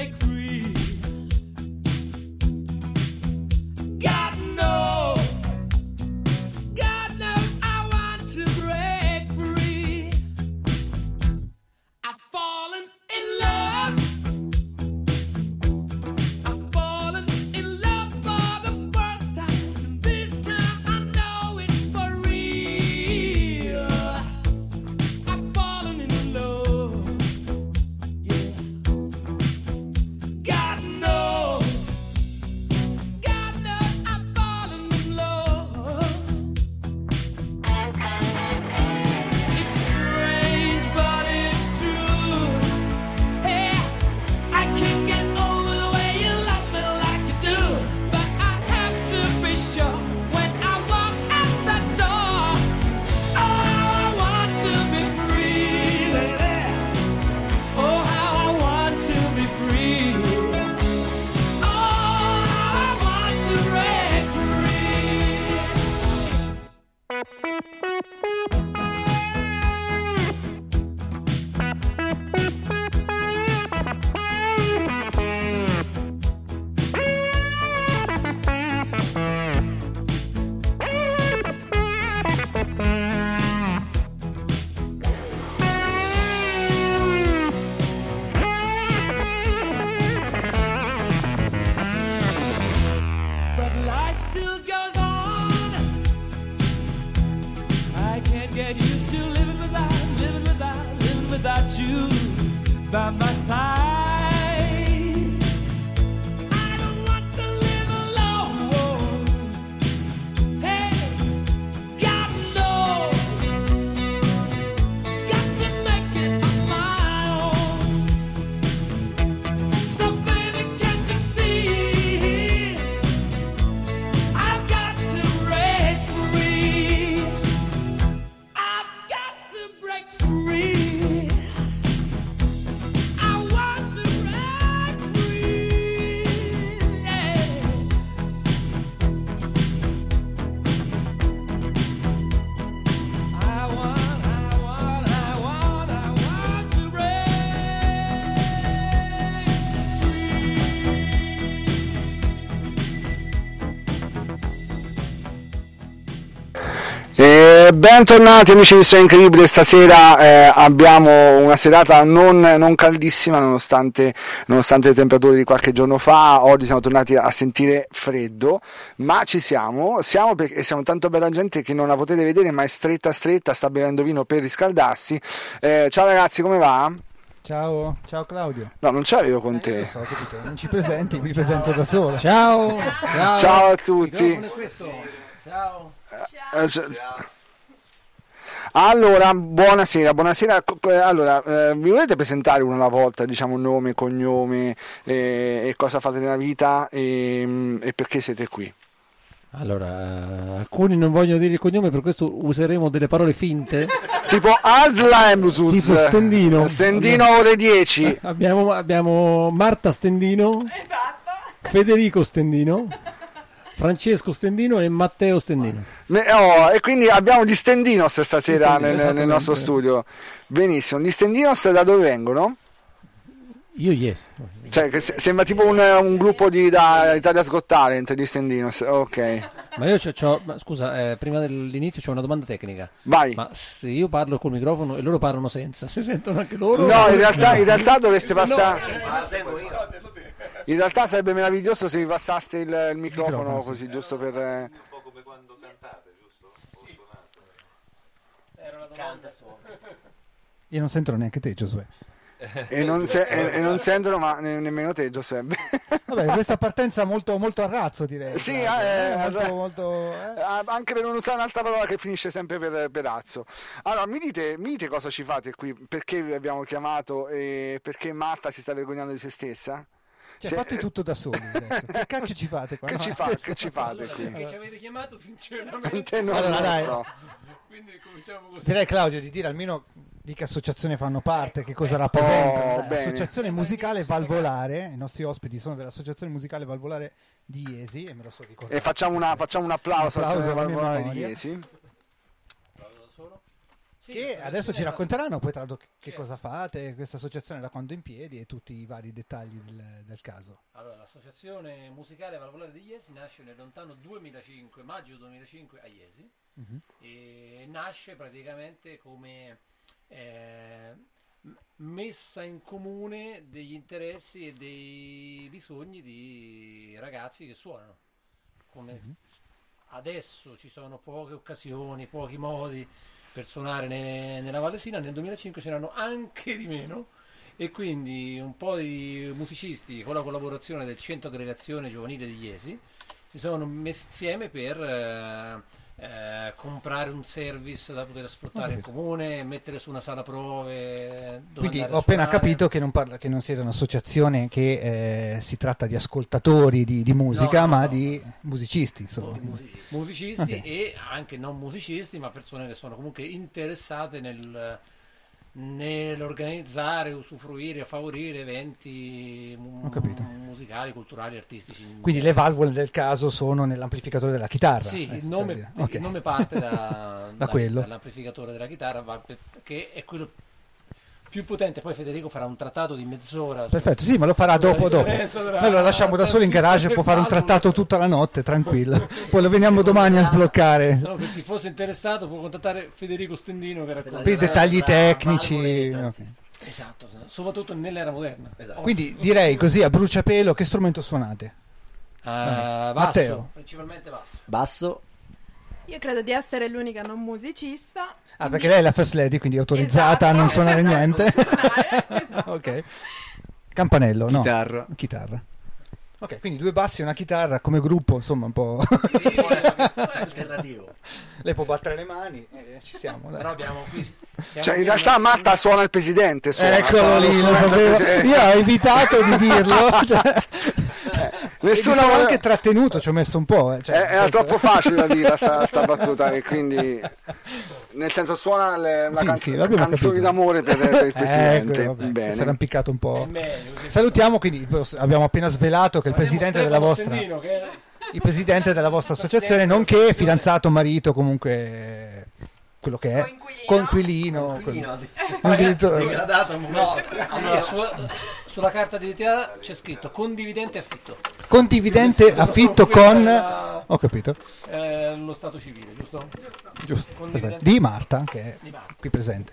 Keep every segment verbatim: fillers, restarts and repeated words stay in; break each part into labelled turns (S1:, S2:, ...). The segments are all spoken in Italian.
S1: Bentornati amici di Storia Incredibile, stasera eh, abbiamo una serata non, non caldissima nonostante, nonostante le temperature di qualche giorno fa. Oggi siamo tornati a sentire freddo, ma ci siamo, siamo perché siamo tanto bella gente che non la potete vedere, ma è stretta stretta, sta bevendo vino per riscaldarsi. Eh, ciao ragazzi, come va?
S2: Ciao, ciao Claudio.
S1: No, non ce l'avevo con
S2: eh,
S1: te.
S2: Lo so, capito. Non ci presenti, mi presento da solo.
S3: Ciao, ciao,
S1: ciao a tutti.
S3: Ciao.
S1: Eh, ciao. Allora, buonasera, buonasera. Allora, eh, vi volete presentare uno alla volta, diciamo nome, cognome eh, e cosa fate nella vita e, e perché siete qui?
S3: Allora, alcuni non vogliono dire il cognome, per questo useremo delle parole finte.
S1: Tipo Aslamsus.
S3: Tipo Stendino.
S1: Stendino ore dieci.
S3: Abbiamo, abbiamo Marta Stendino.
S4: Esatto.
S3: Federico Stendino. Francesco Stendino e Matteo Stendino.
S1: Oh, e quindi abbiamo gli Stendinos stasera
S3: Stendino,
S1: nel, nel nostro studio. Benissimo. Gli Stendinos da dove vengono?
S3: Io yes.
S1: Cioè, che sembra tipo un, un gruppo di da Italia's Got Talent, gli Stendinos. Ok.
S3: Ma io c'ho, c'ho ma scusa, eh, prima dell'inizio c'ho una domanda tecnica.
S1: Vai.
S3: Ma se io parlo col microfono e loro parlano senza, si sentono anche loro?
S1: No, in realtà, in realtà dovreste passare.
S3: No.
S1: In realtà sarebbe meraviglioso se vi passaste il, il microfono, microfono così, sì. Giusto per.
S5: Un po' come quando cantate, giusto?
S3: Sì.
S5: Era una
S3: domanda.
S2: Io non sento neanche te, Giosuè.
S1: E non, se, e, e non sentono ma ne, nemmeno te, Giuseppe.
S2: Vabbè, questa partenza molto, molto a razzo, direi.
S1: Sì,
S2: eh,
S1: eh,
S2: molto,
S1: eh,
S2: molto, eh.
S1: Anche per non usare un'altra parola che finisce sempre per, per razzo. Allora, mi dite, mi dite cosa ci fate qui, perché vi abbiamo chiamato e perché Marta si sta vergognando di se stessa?
S2: Cioè,
S1: Se...
S2: fate tutto da soli adesso. Che cacchio ci fate qua?
S1: Che,
S2: no?
S1: ci, fa, che ci fate
S3: allora,
S1: qui?
S3: Perché ci avete chiamato sinceramente?
S1: Non
S2: allora,
S1: lo
S2: dai.
S1: so.
S3: Quindi cominciamo così.
S2: Direi, Claudio, di dire almeno di che associazione fanno parte, che cosa rappresentano.
S1: Oh,
S2: Dai,
S1: bene.
S2: Associazione Musicale Valvolare, i nostri ospiti sono dell'Associazione Musicale Valvolare di Iesi, e me lo so ricordare.
S1: E facciamo, una, facciamo un applauso,
S2: Un applauso
S1: alla
S2: alla mia
S1: Valvolare di
S2: memoria.
S1: Iesi.
S3: Sì,
S2: che adesso ci racconteranno poi tra l'altro che, che cosa fate, questa associazione da quando è in piedi e tutti i vari dettagli del, del caso.
S3: Allora, l'associazione musicale valvolare di Iesi nasce nel lontano duemilacinque, maggio duemilacinque a Iesi,
S2: Mhm.
S3: e nasce praticamente come eh, m- messa in comune degli interessi e dei bisogni di ragazzi che suonano. Come adesso ci sono poche occasioni, pochi modi per suonare ne- nella Valesina, nel duemilacinque ce n'erano anche di meno, e quindi un po' di musicisti con la collaborazione del Centro Aggregazione Giovanile di Iesi si sono messi insieme per eh, eh, comprare un service da poter sfruttare in comune, mettere su una sala prove dove
S2: Quindi
S3: andare
S2: ho
S3: a
S2: appena
S3: suonare.
S2: capito che non, parla, che non siete un'associazione che eh, si tratta di ascoltatori di, di musica,
S3: No, no,
S2: ma
S3: no.
S2: di musicisti, insomma.
S3: musicisti
S2: Ok.
S3: e anche non musicisti, ma persone che sono comunque interessate nel nell'organizzare, usufruire, favorire eventi mu-
S2: Ho capito.
S3: musicali, culturali, artistici. in
S2: Quindi le
S3: genere.
S2: valvole del caso sono nell'amplificatore della chitarra.
S3: Sì,
S2: eh,
S3: il
S2: per
S3: nome,
S2: dire. Ok.
S3: il nome parte da,
S2: Da quello.
S3: dall'amplificatore della chitarra, va per- che è quello più potente. Poi Federico farà un trattato di mezz'ora. su-
S2: Perfetto, sì, ma lo farà
S3: sulla
S2: dopo, dopo.
S3: differenza tra
S2: Noi lo lasciamo da solo in garage e può fare un
S3: valvole.
S2: trattato tutta la notte, tranquillo. Poi lo veniamo domani a sbloccare.
S3: No, per chi fosse interessato può contattare Federico Stendino che racconta.
S2: Per i dettagli
S4: Tra
S2: tecnici.
S4: valvole e
S2: ok.
S4: transistor.
S3: Esatto, soprattutto nell'era moderna.
S4: Esatto.
S2: Quindi direi così a bruciapelo che strumento suonate?
S3: Ah,
S2: Vai.
S3: basso,
S2: Matteo.
S3: principalmente basso.
S4: Basso.
S6: Io credo di essere l'unica non musicista.
S2: Ah, perché lei è la first lady, quindi è autorizzata a non
S6: Esatto,
S2: suonare
S6: esatto,
S2: niente.
S6: suonare.
S2: Ok. Campanello, no?
S4: Chitarra.
S2: Chitarra. Ok, quindi due bassi e una chitarra come gruppo, insomma un po'.
S4: Alternativo.
S2: Lei può battere le mani e ci siamo. dai.
S3: Però abbiamo qui. siamo
S1: Cioè, in
S3: qui
S1: realtà
S3: una-
S1: Marta suona il presidente. Suona,
S2: Eccolo
S1: suona
S2: lì, lo
S1: strumento
S2: sapevo.
S1: presidente.
S2: Io ho evitato di dirlo. Cioè, e mi
S1: Nessuno
S2: sono
S1: voleva-
S2: anche trattenuto, ci ho messo un po'. eh, cioè,
S1: Eh, era
S2: nel senso-
S1: troppo facile da dire sta, sta battuta, e quindi nel senso suona le, una
S2: Sì,
S1: canzo-
S2: sì, abbiamo
S1: canzoni
S2: capito.
S1: d'amore per, per il presidente.
S2: Ecco, vabbè, si era
S1: Bene.
S2: impiccato un
S3: È
S2: po'.
S3: meglio, così.
S2: Salutiamo, quindi abbiamo appena svelato che il
S3: Guardiamo
S2: presidente della
S3: Stefano
S2: vostra
S3: Stendino, che è-
S2: il presidente della vostra associazione, nonché fidanzato, marito, comunque quello che è,
S6: Coinquilino.
S2: coinquilino,
S4: Coinquilino,
S2: quel- un diritto-
S4: Degradato a un
S3: No,
S4: momento.
S3: allora, su- sulla carta di identità c'è scritto condividente affitto.
S2: condividente affitto con, ho capito,
S3: Eh, lo stato civile, giusto?
S2: giusto,
S3: Condividente.
S2: perfetto. Di Marta, che è
S3: Di Marta.
S2: qui presente.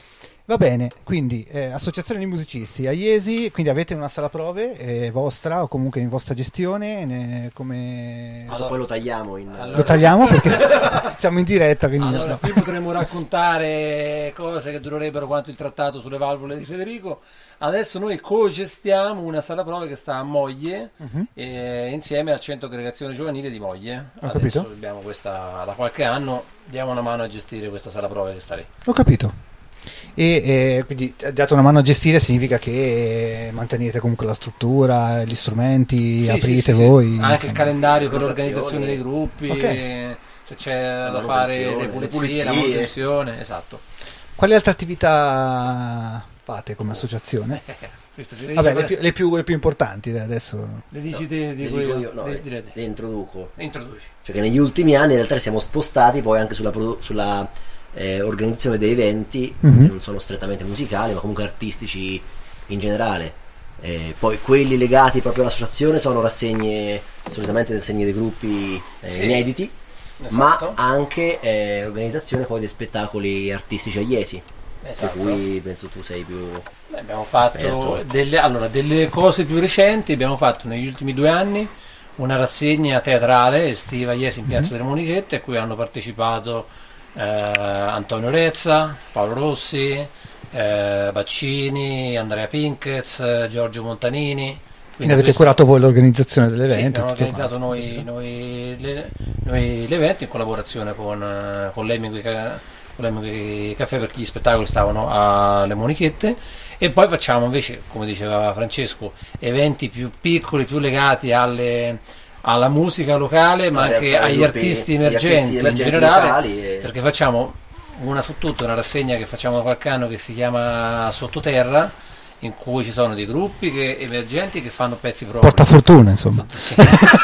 S2: Va bene, quindi eh, associazione di musicisti a Iesi, quindi avete una sala prove eh, vostra o comunque in vostra gestione, ne- come
S3: Allora-
S4: Poi lo tagliamo in...
S3: Allora-
S2: lo tagliamo perché siamo in diretta, quindi
S3: Allora, qui potremmo raccontare cose che durerebbero quanto il trattato sulle valvole di Federico. Adesso noi co-gestiamo una sala prove che sta a Moglie,
S2: Mhm.
S3: eh, insieme al Centro Aggregazione Giovanile di Moglie.
S2: Ho
S3: Adesso
S2: capito.
S3: abbiamo questa, da qualche anno diamo una mano a gestire questa sala prove che sta lì.
S2: ho capito. E eh, quindi date una mano a gestire significa che mantenete comunque la struttura, gli strumenti,
S3: Sì,
S2: aprite
S3: sì, sì, sì.
S2: voi.
S3: Anche il
S2: insomma.
S3: calendario per
S4: Rotazioni.
S3: l'organizzazione dei gruppi,
S2: Ok.
S3: se c'è da
S4: La
S3: fare le
S4: manutenzione,
S3: pulizie,
S4: le pulizie.
S3: la manutenzione, esatto.
S2: Quali altre attività fate come associazione?
S3: Questo direi
S2: Vabbè,
S3: dice-
S2: le più, le più- le più importanti adesso.
S3: le dici te,
S4: Le
S3: dico
S4: dico
S3: io,
S4: io, no,
S3: Di-
S4: le,
S3: direte.
S4: le introduco.
S3: Introduci.
S4: Cioè che negli ultimi anni in realtà siamo spostati poi anche sulla, produ- sulla eh, organizzazione dei eventi,
S2: Mhm.
S4: che non sono strettamente musicali ma comunque artistici in generale. Eh, poi quelli legati proprio all'associazione sono rassegne, solitamente rassegne dei gruppi eh,
S3: Sì.
S4: inediti,
S3: Esatto.
S4: ma anche eh, organizzazione poi dei spettacoli artistici a Iesi,
S3: Esatto.
S4: per cui penso tu sei più...
S3: Beh, abbiamo fatto
S4: Esperto.
S3: delle, allora, delle cose più recenti. Abbiamo fatto negli ultimi due anni una rassegna teatrale estiva a Iesi in Piazza delle Monichette, a cui hanno partecipato eh, Antonio Rezza, Paolo Rossi, eh, Baccini, Andrea Pinkez, eh, Giorgio Montanini.
S2: Quindi avete
S3: questo-
S2: curato voi l'organizzazione
S3: Sì,
S2: dell'evento?
S3: abbiamo
S2: tutto
S3: organizzato
S2: quanto.
S3: noi, noi, le- noi l'evento in collaborazione con, eh, con l'Hemingway Ca- con l'Hemingway Caffè, perché gli spettacoli stavano alle Monichette, e poi facciamo invece, come diceva Francesco, eventi più piccoli, più legati alle, alla musica locale, ma
S4: Alle-
S3: anche
S4: ai
S3: agli
S4: gruppi-
S3: artisti
S4: agli
S3: emergenti,
S4: artisti emergenti
S3: in generale,
S4: locali e-
S3: perché facciamo una su tutte, una rassegna che facciamo da qualche anno che si chiama Sottoterra, in cui ci sono dei gruppi che, emergenti che fanno pezzi propri.
S2: Porta fortuna, insomma.
S3: Sì.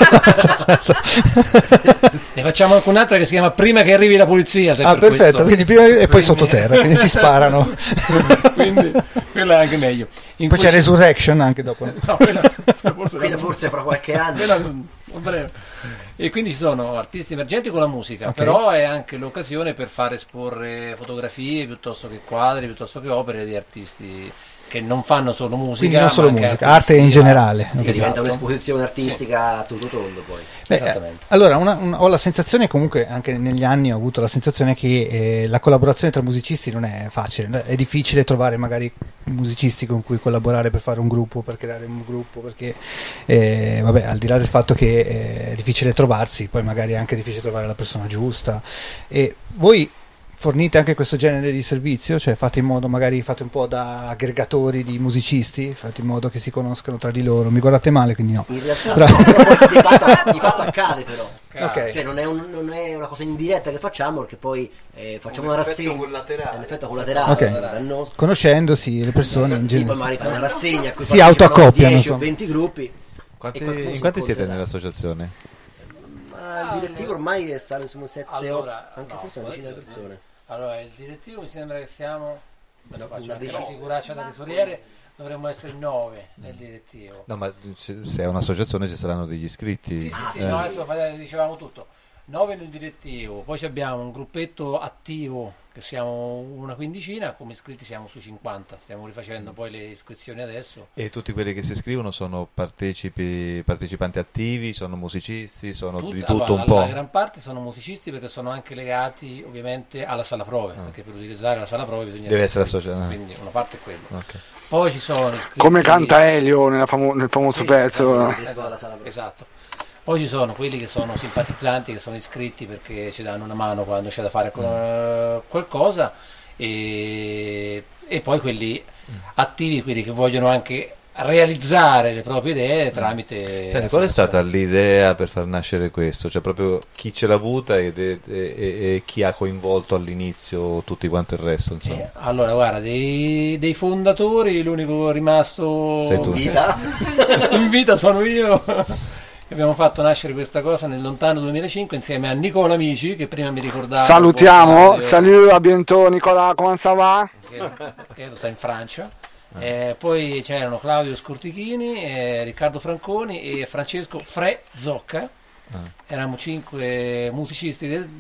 S3: Ne facciamo anche un'altra che si chiama Prima che arrivi la polizia.
S2: Ah,
S3: per
S2: perfetto,
S3: questo.
S2: quindi prima e poi sottoterra, quindi ti sparano.
S3: Quindi quella è anche meglio. In
S2: Poi c'è
S3: cui-
S2: Resurrection anche dopo.
S3: No, quella, quella forse
S4: Quella forse fra qualche anno.
S3: quella non- non breve. E quindi ci sono artisti emergenti con la musica,
S2: Ok.
S3: però è anche l'occasione per far esporre fotografie piuttosto che quadri, piuttosto che opere di artisti che non fanno solo musica.
S2: Quindi non solo
S3: ma anche
S2: musica,
S3: artisti,
S2: arte in
S3: ah,
S2: generale.
S3: sì,
S2: Ok.
S4: Che diventa
S3: esatto.
S4: un'esposizione artistica a tutto tondo poi.
S2: Beh,
S3: Esattamente.
S2: eh, allora, una- una- ho la sensazione, comunque anche negli anni ho avuto la sensazione che eh, la collaborazione tra musicisti non è facile, è difficile trovare magari musicisti con cui collaborare per fare un gruppo, per creare un gruppo, perché eh, vabbè, al di là del fatto che eh, è difficile trovarsi, poi magari è anche difficile trovare la persona giusta. E voi fornite anche questo genere di servizio, cioè fate in modo, magari fate un po' da aggregatori di musicisti, fate in modo che si conoscano tra di loro. Mi guardate male, quindi no.
S4: In realtà
S2: Bravo.
S4: no, però poi di, fatto, di fatto accade però.
S2: Ok.
S4: Cioè non è, un- non è una cosa indiretta che facciamo, perché poi eh, facciamo
S5: Un
S4: una
S5: effetto
S4: rassegna.
S5: collaterale.
S4: È un effetto collaterale.
S2: Ok.
S4: dal nostro.
S2: Conoscendosi le persone in
S4: Tipo
S2: genere.
S4: magari fai una rassegna a cui
S2: Si
S4: partecipano
S2: autoaccoppiano,
S4: dieci o
S2: insomma.
S4: venti gruppi.
S7: Quanti,
S4: E qualcuno
S7: in
S4: si
S7: quanti siete
S4: incontrerà.
S7: nell'associazione?
S4: Ma il direttivo ormai sale su sette
S3: Allora,
S4: otto, anche
S3: no,
S4: forse una decina di persone.
S3: Allora, il direttivo mi sembra che siamo,
S4: No,
S3: faccio
S4: una
S3: anche
S4: decina.
S3: la figuraccia da tesoriere, dovremmo essere nove nel direttivo.
S7: No, ma c- se è un'associazione ci saranno degli iscritti.
S3: Sì, sì, sì,
S7: Eh.
S3: no, adesso fa- dicevamo tutto. nove nel direttivo, poi ci abbiamo un gruppetto attivo che siamo una quindicina, come iscritti siamo sui cinquanta, stiamo rifacendo poi le iscrizioni adesso.
S7: E tutti quelli che si iscrivono sono partecipi, partecipanti attivi, sono musicisti, sono
S3: Tut-
S7: di tutto
S3: allora,
S7: un po'.
S3: La gran parte sono musicisti perché sono anche legati ovviamente alla sala prove, perché per utilizzare la sala prove bisogna
S7: Deve essere
S3: iscritti.
S7: associato.
S3: Quindi una parte è quello.
S7: Ok.
S3: Poi ci sono iscritti...
S1: Come canta Elio nella famo- nel famoso
S3: Sì,
S1: pezzo.
S3: esatto,
S4: alla sala prove.
S3: esatto. Poi ci sono quelli che sono simpatizzanti, che sono iscritti perché ci danno una mano quando c'è da fare eh, qualcosa, e, e poi quelli attivi, quelli che vogliono anche realizzare le proprie idee tramite...
S7: Senti, qual è stata l'idea per far nascere questo? Cioè proprio chi ce l'ha avuta ed- e, e- e chi ha coinvolto all'inizio tutti quanto il resto, insomma.
S3: Eh, allora, guarda, dei, dei fondatori, l'unico rimasto
S7: Sei tu.
S4: Vita.
S3: in vita sono io. Abbiamo fatto nascere questa cosa nel lontano duemilacinque insieme a Nicola Amici, che prima mi ricordava.
S1: Salutiamo, salut, a bientôt Nicola, come ça va?
S3: Che credo sta in Francia. Eh, poi c'erano Claudio Scortichini, eh, Riccardo Franconi e Francesco Fre Zocca. Eravamo cinque musicisti del,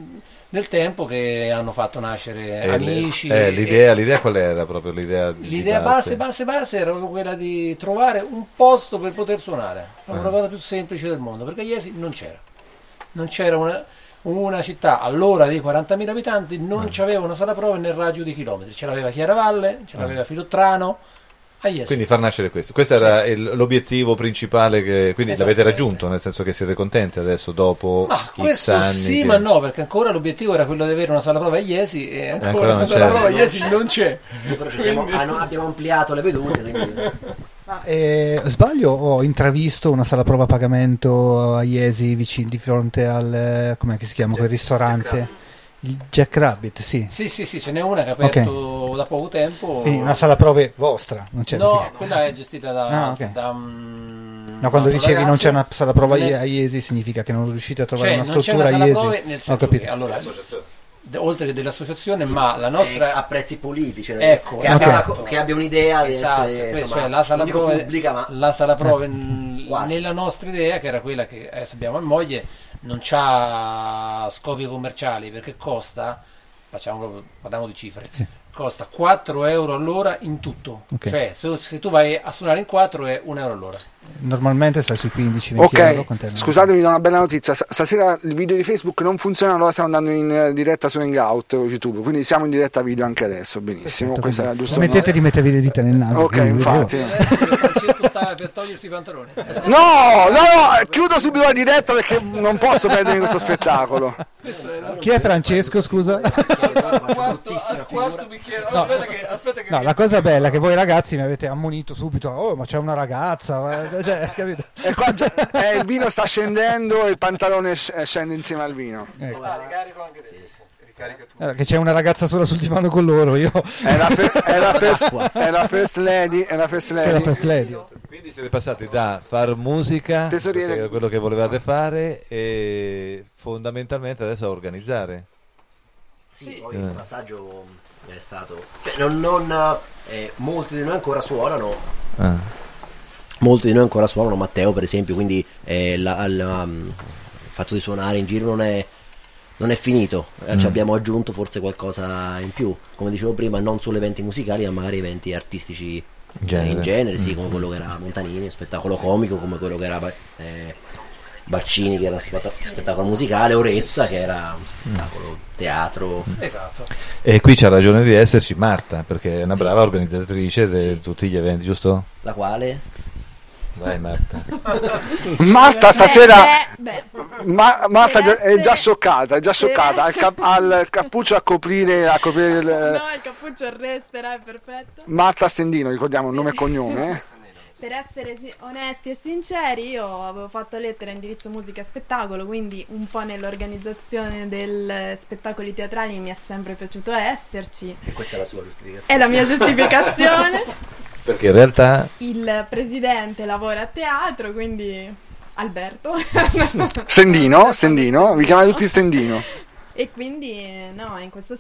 S3: del tempo che hanno fatto nascere
S7: E le-
S3: Amici.
S7: eh,
S3: e-
S7: l'idea, l'idea qual era proprio l'idea di
S3: L'idea base, base, base era proprio quella di trovare un posto per poter suonare, proprio una cosa più semplice del mondo, perché a Iesi non c'era, non c'era una, una città all'ora dei quarantamila abitanti, non c'aveva una sala prove nel raggio di chilometri, ce l'aveva Chiaravalle, ce l'aveva Filottrano, a Iesi.
S7: Quindi far nascere questo. Questo era il- l'obiettivo principale che quindi l'avete
S3: Esattamente.
S7: raggiunto, nel senso che siete contenti adesso dopo
S3: Ma
S7: X
S3: questo
S7: anni.
S3: sì,
S7: che-
S3: ma no, perché ancora l'obiettivo era quello di avere una sala prova a Iesi e ancora,
S7: ancora non
S3: una sala
S7: c'è.
S3: prova a Iesi non c'è.
S4: Però ci siamo- ah, no, abbiamo ampliato le vedute, quindi
S2: Ma, eh, sbaglio, ho intravisto una sala prova a pagamento a Iesi vicino di fronte al eh, com'è che si chiama quel ristorante? Il Jack Rabbit, sì.
S3: Sì, sì, sì, ce n'è una che ha aperto da poco tempo.
S2: Quindi una sala prove vostra, non c'è
S3: No,
S2: perché-
S3: quella è gestita da...
S2: Ah, ok.
S3: da un-
S2: No, quando
S3: da un
S2: dicevi non
S3: ragazzo.
S2: c'è una sala prova
S3: Non è-
S2: a Iesi significa che non riuscite a trovare
S3: Cioè,
S2: una
S3: non c'è
S2: struttura
S3: una
S2: a
S3: sala
S2: Iesi.
S3: prove nel
S2: Ho
S3: senso
S2: capito.
S3: che, allora, d- oltre che dell'associazione, ma la nostra...
S4: eh, a prezzi puliti, cioè,
S3: Ecco,
S4: che, abbia,
S3: esatto.
S4: che abbia un'idea di
S3: Esatto,
S4: essere,
S3: questo,
S4: insomma,
S3: cioè, la sala
S4: non dico
S3: prove,
S4: pubblica, ma
S3: la sala prove n-
S4: Quasi.
S3: nella nostra idea, che era quella che adesso abbiamo a moglie, non c'ha scopi commerciali perché costa, facciamo proprio, parliamo di cifre, costa quattro euro all'ora in tutto.
S2: Ok.
S3: Cioè, se, se tu vai a suonare in quattro è un euro all'ora.
S2: Normalmente stai sui quindici venti euro.
S1: Ok,
S2: quant'è?
S1: scusate, vi do una bella notizia. S- Stasera il video di Facebook non funziona, allora stiamo andando in eh, diretta su Hangout o YouTube, quindi siamo in diretta video anche adesso. Benissimo,
S2: Perfetto,
S1: questa è la
S2: quindi
S1: giusta.
S2: smettete di mettervi le dita nel naso.
S1: Ok,
S2: quindi vedevo.
S1: infatti.
S3: Adesso Francesco stava per togliersi i pantaloni.
S1: No, no, no, chiudo subito la diretta perché non posso perdere questo spettacolo.
S2: Chi è Francesco, scusa?
S3: Quarto,
S4: bruttissima
S3: al quarto
S4: figura.
S3: bicchiere. No, aspetta che, aspetta che
S2: No, la cosa bella è che voi ragazzi mi avete ammonito subito. Oh, ma c'è una ragazza, ma- cioè, capito?
S1: E qua già- eh, il vino sta scendendo e il pantalone sc- scende insieme al vino.
S2: Ecco.
S3: Ah, ricarico anche adesso.
S2: Eh, che c'è una ragazza sola sul divano con loro, io...
S1: È la, fe- è la, first, è la first lady, è la first lady.
S2: È la first lady.
S7: Quindi siete passati da far musica,
S1: Tesoriere.
S7: che era quello che volevate fare, e fondamentalmente adesso a organizzare.
S4: Sì, poi il passaggio è stato... Cioè, non, non, eh, molti di noi ancora suonano,
S7: Ah.
S4: molti di noi ancora suonano, Matteo per esempio, quindi eh, la- la- um, il fatto di suonare in giro non è, non è finito, eh, ci abbiamo aggiunto forse qualcosa in più, come dicevo prima, non solo eventi musicali, ma magari eventi artistici
S7: In
S4: eh,
S7: genere.
S4: in genere, sì, come quello che era Montanini, spettacolo comico, come quello che era eh, Baccini, che era spetta- spettacolo musicale, Orezza, che era un spettacolo teatro.
S3: Esatto.
S7: E qui c'ha ragione di esserci Marta, perché è una brava organizzatrice di tutti gli eventi, giusto?
S4: La quale?
S7: Vai Marta.
S1: Marta stasera...
S6: Beh, beh,
S1: Ma- Marta già- è già
S6: essere-
S1: scioccata, è già scioccata, al, cap- al cappuccio a coprire, a coprire il-
S6: no, il cappuccio resterà, è perfetto.
S1: Marta Stendino, ricordiamo nome e cognome. eh.
S6: Per essere si- onesti e sinceri, io avevo fatto lettera indirizzo musica e spettacolo, quindi un po' nell'organizzazione dei spettacoli teatrali mi è sempre piaciuto esserci.
S4: E questa è la sua giustificazione.
S6: È la mia giustificazione.
S7: Perché in realtà
S6: Il presidente lavora a teatro, quindi Alberto.
S1: Stendino, Stendino, vi chiamate tutti Stendino.
S6: E quindi no, in questo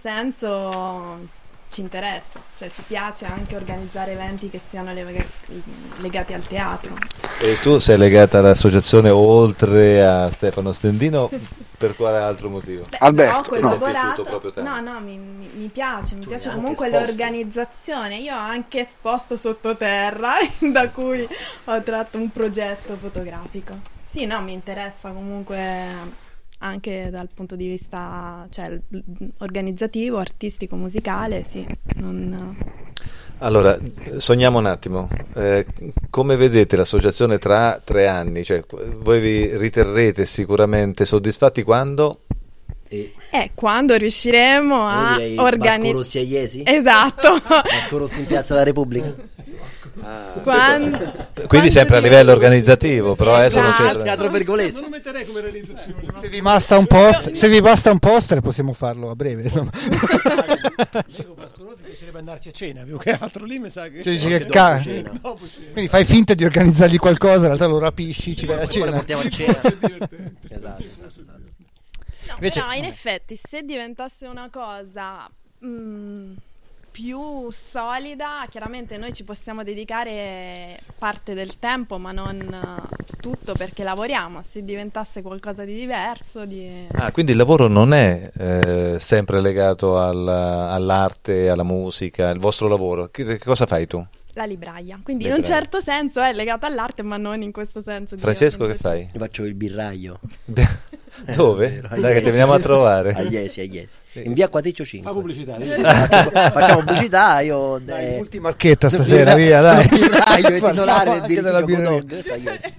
S6: senso ci interessa, cioè ci piace anche organizzare eventi che siano lega- legati al teatro.
S7: e tu sei legata all'associazione oltre a Stefano Stendino per quale altro motivo?
S6: Beh,
S1: Alberto,
S6: ho
S1: no.
S7: Ti è
S6: collaborato.
S7: piaciuto proprio tanto?
S6: No, no, mi, mi- mi piace, mi
S4: Tu
S6: piace
S4: hai anche
S6: comunque
S4: esposto.
S6: l'organizzazione. Io ho anche esposto sottoterra, da cui ho tratto un progetto fotografico. Sì, no, mi interessa comunque anche dal punto di vista, cioè, l- organizzativo, artistico, musicale, sì. Non...
S7: Allora, sogniamo un attimo. Eh, come vedete l'associazione tra tre anni? Cioè, voi vi riterrete sicuramente soddisfatti quando?
S4: E
S6: Eh, quando riusciremo
S4: io
S6: a
S4: direi Vasco
S6: organizzare...
S4: Rossi a Iesi?
S6: Esatto.
S4: Vasco Rossi in Piazza della Repubblica?
S6: Quando...
S7: Quindi
S6: quando
S7: sempre a
S6: di-
S7: livello organizzativo, però adesso non
S6: Esatto.
S7: sempre...
S4: Teatro Pergolese.
S3: Non lo metterei come realizzazione.
S2: Se vi basta un post, se vi basta un poster possiamo farlo a breve, insomma.
S3: Dico Pascolosi piacerebbe andarci a cena più che altro, lì mi sa che
S2: Cioè, dici che
S4: Dopo
S2: ca-
S4: cena.
S3: dopo cena.
S2: Quindi fai finta di organizzargli qualcosa, in realtà lo rapisci, ci vai a
S4: Poi la
S2: cena.
S4: portiamo a cena.
S3: È divertente.
S4: Esatto, esatto, esatto.
S6: No,
S2: Invece-
S6: però in effetti se diventasse una cosa mm, più solida, chiaramente noi ci possiamo dedicare parte del tempo, ma non eh, tutto, perché lavoriamo. Se diventasse qualcosa di diverso, di...
S7: Ah, quindi il lavoro non è eh, sempre legato al- all'arte, alla musica, il vostro lavoro. Che, che cosa fai tu?
S6: la libraia. Quindi in un
S7: Libraia.
S6: certo senso è legato all'arte, ma non in questo senso. di
S7: Francesco, che
S6: organizzazione.
S7: fai?
S4: Io faccio il birraio.
S7: Dove?
S4: A
S7: Dai che
S4: Iesi.
S7: ti veniamo a
S4: A
S7: trovare.
S4: Iesi, a Iesi. In via Quaticcio
S3: Fa
S4: cinque.
S3: pubblicità.
S4: Facciamo, facciamo pubblicità, io...
S2: Dai,
S4: eh,
S2: multimarchetta stasera, via, dai.
S4: sono birraio e
S2: Parliamo
S4: titolare del
S2: anche della
S4: birrificio
S2: birreria.
S4: Codog, a Iesi.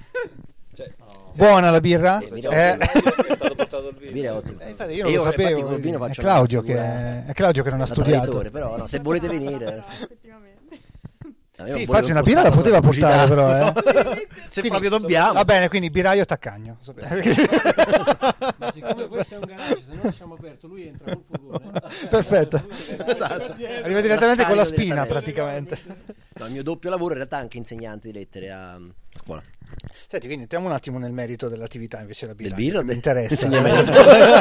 S2: Buona la birra?
S4: Eh, mi
S2: Eh,
S7: È stato portato il
S4: Il vino è ottimo.
S2: eh, infatti io non
S4: E
S2: lo
S4: infatti
S2: sapevo.
S4: col vino
S2: È
S4: faccio
S2: Claudio,
S4: una
S2: che,
S4: figura
S2: è Claudio che non ha
S4: da
S2: studiato.
S4: traditore, però no, se volete venire...
S6: Effettivamente.
S4: no, io
S2: Sì,
S4: non volevo
S2: infatti una birra la
S4: impostare
S2: poteva portare,
S4: pubblicità.
S2: però, eh.
S4: Se
S2: Quindi-
S4: proprio dobbiamo.
S2: Va bene, quindi biraio taccagno.
S3: Ma siccome questo è un garage, se noi lasciamo aperto, lui entra col furgone.
S2: Perfetto.
S4: Esatto.
S2: Arriva direttamente con la
S4: scarico
S2: spina,
S4: direttamente.
S2: praticamente.
S4: No, il mio doppio lavoro in realtà è anche insegnante di lettere a scuola.
S2: Senti, quindi entriamo un attimo nel merito dell'attività invece della birra.
S4: Del birra o
S2: Mi
S4: del-
S2: interessa.
S4: Insegnamento?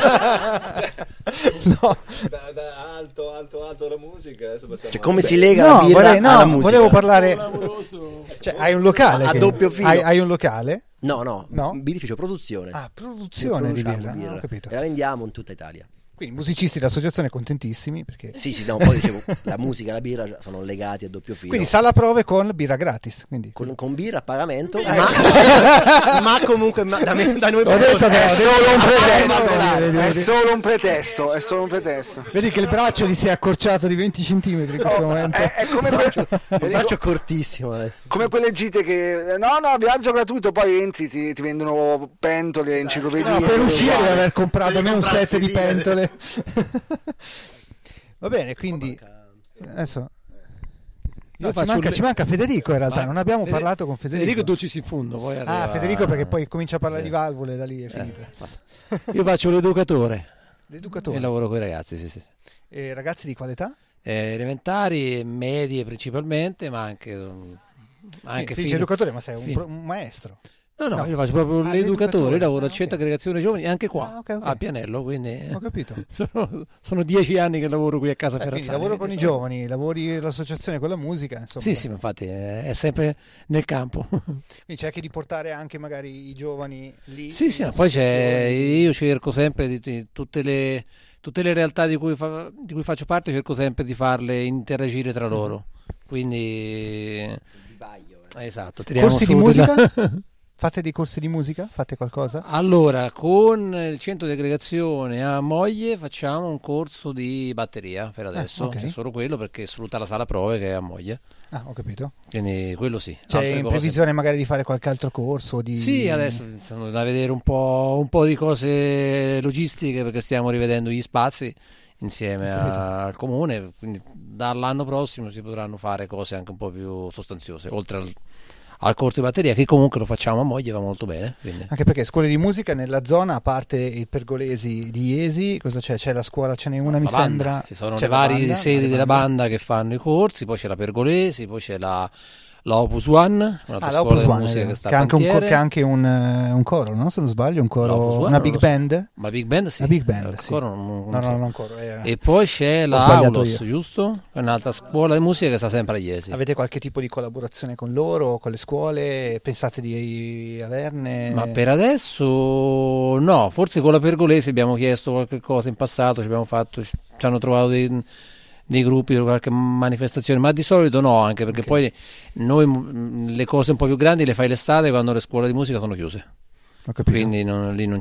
S2: No.
S7: Da, da alto, alto, alto la musica. Adesso passiamo
S4: Cioè, come si lega la
S2: No,
S4: birra
S2: vorrei- no,
S4: alla musica?
S2: volevo parlare.
S3: Lavoroso.
S2: Cioè, hai un locale?
S4: A
S2: che-
S4: doppio filo.
S2: Hai, hai un locale?
S4: No, no,
S2: No?
S4: birrificio produzione.
S2: Ah, produzione di
S4: Produciamo
S2: birra. Ah, ho capito.
S4: E la vendiamo in tutta Italia.
S2: Quindi musicisti dell'associazione contentissimi perché...
S4: Sì, sì, no, poi dicevo, la musica e la birra sono legati a doppio filo.
S2: Quindi sala prove con birra gratis. Quindi.
S4: con, con birra a pagamento, ma, ma comunque ma- da, me- da noi
S2: Ho detto no,
S1: È
S2: ho
S1: solo un
S2: detto-
S1: pretesto,
S2: Vedi, vedi,
S1: è
S2: vedi.
S1: solo un pretesto, è solo un pretesto.
S2: Vedi che il braccio gli si è accorciato di venti centimetri in questo momento.
S1: È, è come, que-
S4: un braccio cortissimo adesso.
S1: come quelle gite che no no viaggio gratuito, poi entri, ti, ti vendono pentole, enciclopedie.
S2: No, per uscire
S1: uguali.
S2: deve aver comprato
S4: Devi
S2: almeno un
S4: comprarsi
S2: set di
S4: lì.
S2: pentole. Va bene, quindi adesso no, ci,
S3: faccio
S2: manca,
S3: un-
S2: ci manca Federico in realtà,
S3: Vai.
S2: non abbiamo
S3: Fede-
S2: parlato con Federico.
S3: Federico Dulcis in fondo, poi arriva-
S2: Ah, Federico perché poi comincia a parlare di valvole, da lì è finita.
S3: Io faccio l'educatore.
S2: L'educatore.
S3: E lavoro con i ragazzi, sì, sì.
S2: E ragazzi di quale età?
S3: Eh, elementari, medie principalmente, ma anche, anche
S2: sì,
S3: fino-
S2: educatore, ma sei un,
S3: fino-
S2: pro- un maestro.
S3: No, no,
S2: No.
S3: io faccio proprio
S2: Ah,
S3: l'educatore,
S2: l'educatore.
S3: lavoro
S2: Ah,
S3: al centro
S2: ok.
S3: aggregazione giovani, anche qua,
S2: Ah, ok, ok.
S3: a Pianello, quindi
S2: Ho capito.
S3: sono, sono dieci anni che lavoro qui a casa
S2: Eh, quindi
S3: Ferrazzani.
S2: lavoro con i
S3: Sono-
S2: giovani, lavori l'associazione con la musica, insomma.
S3: Sì, sì, ma infatti eh, è sempre nel campo.
S2: Quindi cerchi di portare anche magari i giovani lì.
S3: Sì, sì,
S2: in
S3: ma poi c'è,
S2: associazioni.
S3: io cerco sempre di, di- tutte le, tutte le realtà di cui, fa- di cui faccio parte, cerco sempre di farle interagire tra loro. Quindi, esatto, tiriamo
S2: Corsi di
S3: su
S2: musica?
S3: della-
S2: Fate dei corsi di musica? Fate qualcosa?
S3: Allora, con il centro di aggregazione a Moglie facciamo un corso di batteria per adesso,
S2: ok.
S3: c'è solo quello perché sfrutta la sala prove che è a Moglie,
S2: Ah, ho capito.
S3: quindi quello sì.
S2: C'è
S3: Altre
S2: in
S3: cose-
S2: previsione magari di fare qualche altro corso? Di...
S3: Sì, adesso sono da vedere un po', un po' di cose logistiche perché stiamo rivedendo gli spazi insieme
S2: Ho capito.
S3: a- al comune, quindi dall'anno prossimo si potranno fare cose anche un po' più sostanziose, oltre al, al corso di batteria che comunque lo facciamo a Moglie, va molto bene. Quindi.
S2: Anche perché scuole di musica nella zona, a parte il Pergolesi di Iesi, cosa c'è? C'è la scuola, ce n'è una mi
S3: La banda,
S2: sembra.
S3: ci sono
S2: C'è
S3: le
S2: la
S3: varie
S2: banda,
S3: sedi
S2: le
S3: della
S2: bande.
S3: banda che fanno i corsi, poi c'è la Pergolesi, poi c'è la, la Opus One, un'altra
S2: Ah, la
S3: scuola
S2: Opus
S3: di
S2: One,
S3: musica
S2: è
S3: che
S2: vero.
S3: sta
S2: che
S3: a
S2: ha anche, un, co-
S3: Cantiere.
S2: che ha anche un, eh, un coro, no? Se non sbaglio, un coro,
S3: L'Opus One
S2: una
S3: non
S2: big
S3: lo so.
S2: band.
S3: Ma Big Band sì.
S2: La Big Band,
S3: il
S2: sì.
S3: coro non- non
S2: No,
S3: so.
S2: no, non coro. eh.
S3: E poi c'è la
S2: sbagliato
S3: Aulos,
S2: io.
S3: giusto? È un'altra scuola di musica che sta sempre a Iesi.
S2: Avete qualche tipo di collaborazione con loro, con le scuole? Pensate di averne?
S3: Ma per adesso no, forse con la Pergolesi abbiamo chiesto qualche cosa in passato, ci abbiamo fatto, ci ci hanno trovato dei, dei gruppi per qualche manifestazione, ma di solito no, anche perché
S2: Ok.
S3: poi noi mh, le cose un po' più grandi le fai l'estate quando le scuole di musica sono chiuse.
S2: Ho capito.
S3: Quindi non- lì non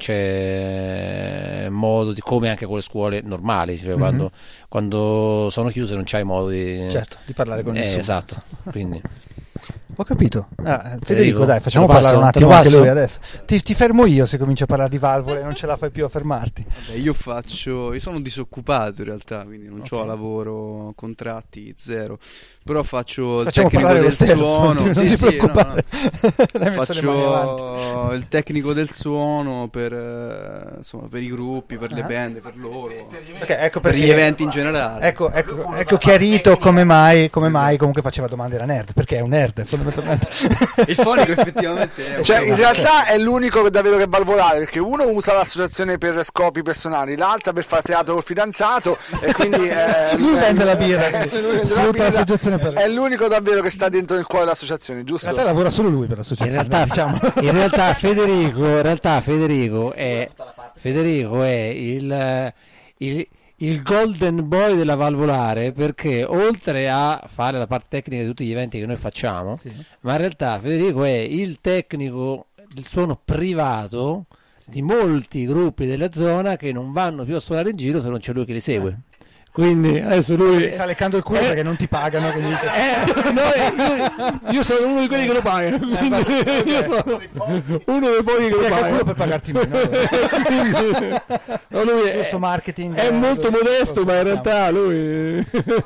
S3: c'è modo di, come anche con le scuole normali, cioè
S2: Mhm.
S3: quando, quando sono chiuse non c'hai modo di,
S2: Certo, di parlare con
S3: eh,
S2: nessuno.
S3: esatto, quindi
S2: Ho capito. Ah, Federico,
S3: Federico,
S2: dai,
S3: te
S2: facciamo
S3: lo
S2: parlare
S3: passo?
S2: un
S3: Te lo
S2: attimo anche
S3: passo?
S2: lui adesso. Ti, ti fermo io se cominci a parlare di valvole, non ce la fai più a fermarti.
S8: Vabbè, io faccio, io sono disoccupato in realtà, quindi non
S2: Ok.
S8: ho lavoro, contratti, zero. Però faccio il
S2: Facciamo
S8: tecnico
S2: parlare lo
S8: del
S2: stesso,
S8: suono.
S2: non
S8: Sì,
S2: ti
S8: sì, no,
S2: preoccupare.
S8: no.
S2: L'hai messo le mani avanti.
S8: Faccio il tecnico del suono per, eh, insomma, per i gruppi, per le
S2: Ah.
S8: band, per loro,
S2: Ok, ecco
S8: per
S2: perché-
S8: gli eventi in generale.
S2: Ecco, ecco, ecco chiarito come mai, come mai comunque faceva domande da nerd, perché è un nerd fondamentalmente.
S8: Il fonico effettivamente è un
S1: Cioè, in
S8: fonico.
S1: realtà è l'unico che davvero che valvolare, perché uno usa l'associazione per scopi personali, l'altra per fare teatro col fidanzato, e quindi eh,
S2: Lui
S1: eh,
S2: vende la birra,
S1: eh,
S2: quindi.
S1: lui vende la
S2: Sfrutta
S1: birra,
S2: l'associazione per-
S1: è l'unico davvero che sta dentro il cuore dell'associazione,
S2: In
S1: giusto?
S2: realtà lavora solo lui per
S3: in
S2: l'associazione.
S3: realtà,
S2: diciamo.
S3: in realtà Federico, in realtà Federico è, Federico è il, il, il golden boy della valvolare, perché oltre a fare la parte tecnica di tutti gli eventi che noi facciamo,
S2: Sì.
S3: ma in realtà Federico è il tecnico del suono privato di molti gruppi della zona che non vanno più a suonare in giro se non c'è lui che li segue. Quindi adesso lui
S2: Ti sta leccando il culo
S3: Eh.
S2: perché non ti pagano, quindi dice,
S3: Eh, no, io, io sono uno di quelli che lo pagano, quindi io sono uno dei pochi che lo
S2: "Ti lecca il culo
S3: pagano.
S2: per pagarti meno.
S3: Quindi, no, lui è,
S2: Giusto marketing,
S3: è
S2: eh,
S3: molto
S2: dove-
S3: modesto, ma in
S2: dove
S3: realtà lui,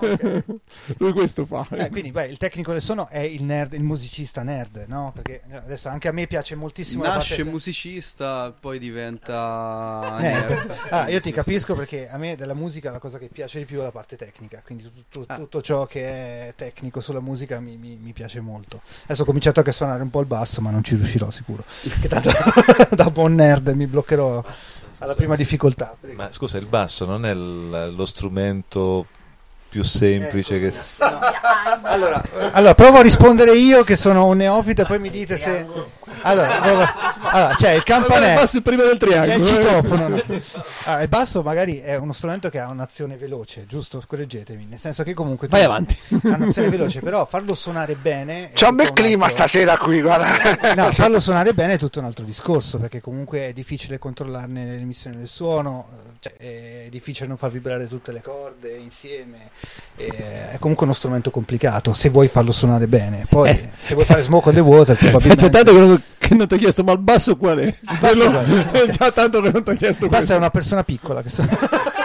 S3: lui questo fa.
S2: Eh, quindi beh, il tecnico del suono è il nerd, il musicista nerd, no? Perché adesso anche a me piace moltissimo la
S8: Nasce
S2: parte-
S8: musicista, poi diventa
S2: Nerd.
S8: nerd.
S2: Ah, io ti
S8: Sì,
S2: capisco perché a me della musica la cosa che piace di più è la parte tecnica, quindi tu- tu-
S8: Ah.
S2: tutto ciò che è tecnico sulla musica mi, mi- mi piace molto. Adesso ho cominciato anche a suonare un po' il basso, ma non ci riuscirò sicuro. Che tanto da buon nerd mi bloccherò alla prima difficoltà.
S7: Ma scusa, il basso non è l- lo strumento più semplice che...
S2: Allora, allora, provo a rispondere io che sono un neofita, poi mi dite se... Allora, provo- allora c'è il campanello,
S3: Passo prima del
S2: c'è il
S3: triangolo.
S2: citofono. no? Allora, il basso magari è uno strumento che ha un'azione veloce, giusto? Correggetemi, nel senso che comunque tu-
S3: Vai avanti.
S2: ha un'azione veloce, però farlo suonare bene è
S1: C'è un bel
S2: tutto
S1: clima
S2: altro-
S1: stasera qui, guarda.
S2: No, farlo suonare bene è tutto un altro discorso, perché comunque è difficile controllarne l'emissione del suono, cioè è difficile non far vibrare tutte le corde insieme, e è comunque uno strumento complicato se vuoi farlo suonare bene. Poi
S3: Eh.
S2: se vuoi fare Smoke on the Water probabilmente
S3: C'è tanto che non, che non ti ho chiesto, ma il basso qual è?
S2: Il basso qual è?
S3: È già tanto che non ti ho chiesto
S2: il basso
S3: questo.
S2: è una persona piccola che sa-